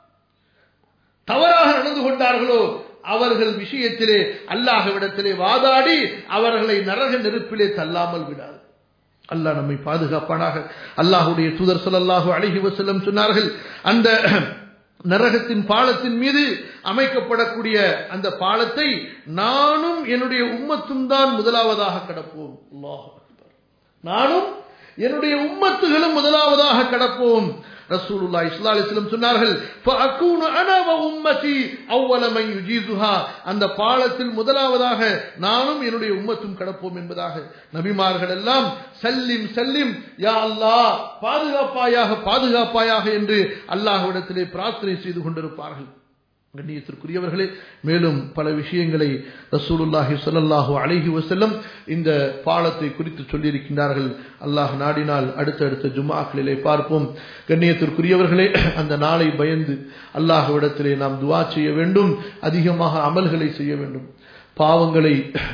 A: தவறாக நடந்து கொண்டார்களோ அவர்கள் விஷயத்திலே அல்லாஹ்விடத்திலே வாதாடி அவர்களை நரக நெருப்பிலே தள்ளாமல் விடாது. அல்லாஹ் நம்மை பாதுகாப்பானாக. அல்லாஹ்வுடைய தூதர் ஸல்லல்லாஹு அலைஹி வஸல்லம் சொன்னார்கள், அந்த நரகத்தின் பாலத்தின் மீது அமைக்கப்படக்கூடிய அந்த பாலத்தை நானும் என்னுடைய உம்மத்தும் தான் முதலாவதாக கடப்போம். அல்லாஹ் அக்பர். நானும் என்னுடைய உம்மத்துகளும் முதலாவதாக கடப்போம். ரசூலுல்லாஹி ஸல்லல்லாஹு அலைஹி வஸல்லம் சொன்னார்கள், ஃபஅகூனு அனா வ உம்மதி அவ்வல மன் யுஜீதுஹா, அந்த பாலத்தில் முதலாவதாக நானும் என்னுடைய உம்மத்தும் கடப்போம் என்பதாக. நபிமார்கள் எல்லாம் சல்லிம் சல்லிம் யா அல்லாஹ், பாதுகாப்பாயாக பாதுகாப்பாயாக என்று அல்லாஹ்விடத்திலே பிரார்த்தனை செய்து கொண்டிருப்பார்கள். கண்ணியத்திற்குரியவர்களே, மேலும் பல விஷயங்களை ரசூலுல்லாஹி ஸல்லல்லாஹு அலைஹி வஸல்லம் இந்த பாலத்தை குறித்து சொல்லியிருக்கின்றார்கள். அல்லாஹ் நாடினால் அடுத்தடுத்த ஜும்ஆக்களிலே பார்ப்போம். கண்ணியத்திற்குரியவர்களே, அந்த நாளை பயந்து அல்லாஹ்விடத்திலே நாம் துஆ செய்ய வேண்டும், அதிகமாக அமல்களை செய்ய வேண்டும். பாவங்களை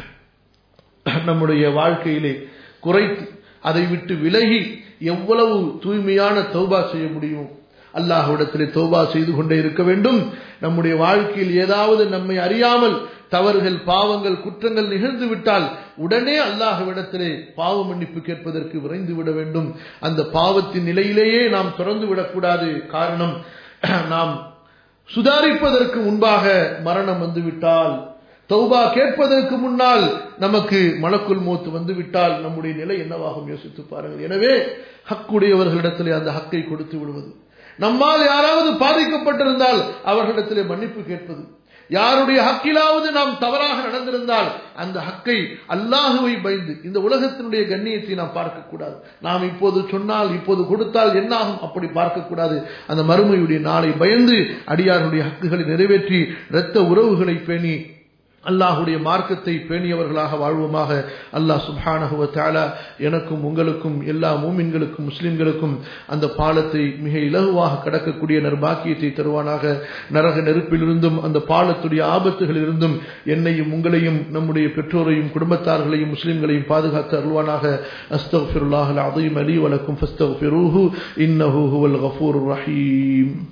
A: நம்முடைய வாழ்க்கையிலே குறைத்து அதை விட்டு விலகி எவ்வளவு தூய்மையான தௌபா செய்ய முடியுமோ அல்லாஹ்விடத்திலே தௌபா செய்து கொண்டே இருக்க வேண்டும். நம்முடைய வாழ்க்கையில் ஏதாவது நம்மை அறியாமல் தவறுகள், பாவங்கள், குற்றங்கள் நிகழ்ந்து விட்டால் உடனே அல்லாஹ்விடத்திலே பாவ மன்னிப்பு கேட்பதற்கு விரைந்து விட வேண்டும். அந்த பாவத்தின் நிலையிலேயே நாம் தொடர்ந்து விடக்கூடாது. காரணம், நாம் சுதாரிப்பதற்கு முன்பாக மரணம் வந்துவிட்டால், தௌபா கேட்பதற்கு முன்னால் நமக்கு மலக்குல் மௌத் வந்துவிட்டால் நம்முடைய நிலை என்னவாகும் யோசித்து பாருங்கள். எனவே ஹக்குடையவர்களிடத்திலே அந்த ஹக்கை கொடுத்து விடுவது, நம்மால் யாராவது பாதிக்கப்பட்டிருந்தால் அவர்களிடத்திலே மன்னிப்பு கேட்பது, யாருடைய ஹக்கிலாவது நாம் தவறாக நடந்திருந்தால் அந்த ஹக்கை அல்லாஹுவை பயந்து, இந்த உலகத்தினுடைய கண்ணியத்தை நாம் பார்க்கக்கூடாது. நாம் இப்போது சொன்னால் இப்போது கொடுத்தால் என்னாகும் அப்படி பார்க்கக்கூடாது. அந்த மறுமையுடைய நாளை பயந்து அடியாருடைய ஹக்குகளை நிறைவேற்றி இரத்த உறவுகளை பேணி அல்லாஹுடைய மார்க்கத்தை பேணியவர்களாக வாழ்வோமாக. அல்லாஹ் சுப்ஹானஹு வ தஆலா எனக்கும் உங்களுக்கும் எல்லா மூமின்களுக்கும் முஸ்லிம்களுக்கும் அந்த பாலத்தை மிக இலகுவாக கடக்கக்கூடிய நற்பாக்கியத்தை தருவானாக. நரக நெருப்பிலிருந்தும் அந்த பாலத்துடைய ஆபத்துகளிலிருந்தும் என்னையும் உங்களையும் நம்முடைய பெற்றோரையும் குடும்பத்தார்களையும் முஸ்லிம்களையும் பாதுகாத்து அருள்வானாக. அஸ்தக்ஃபிருல்லாஹல் அஸீம் லீ வ லக்கும் ஃபஸ்தக்ஃபிரூஹு இன்னஹு ஹுவல் கஃபூருர் ரஹீம்.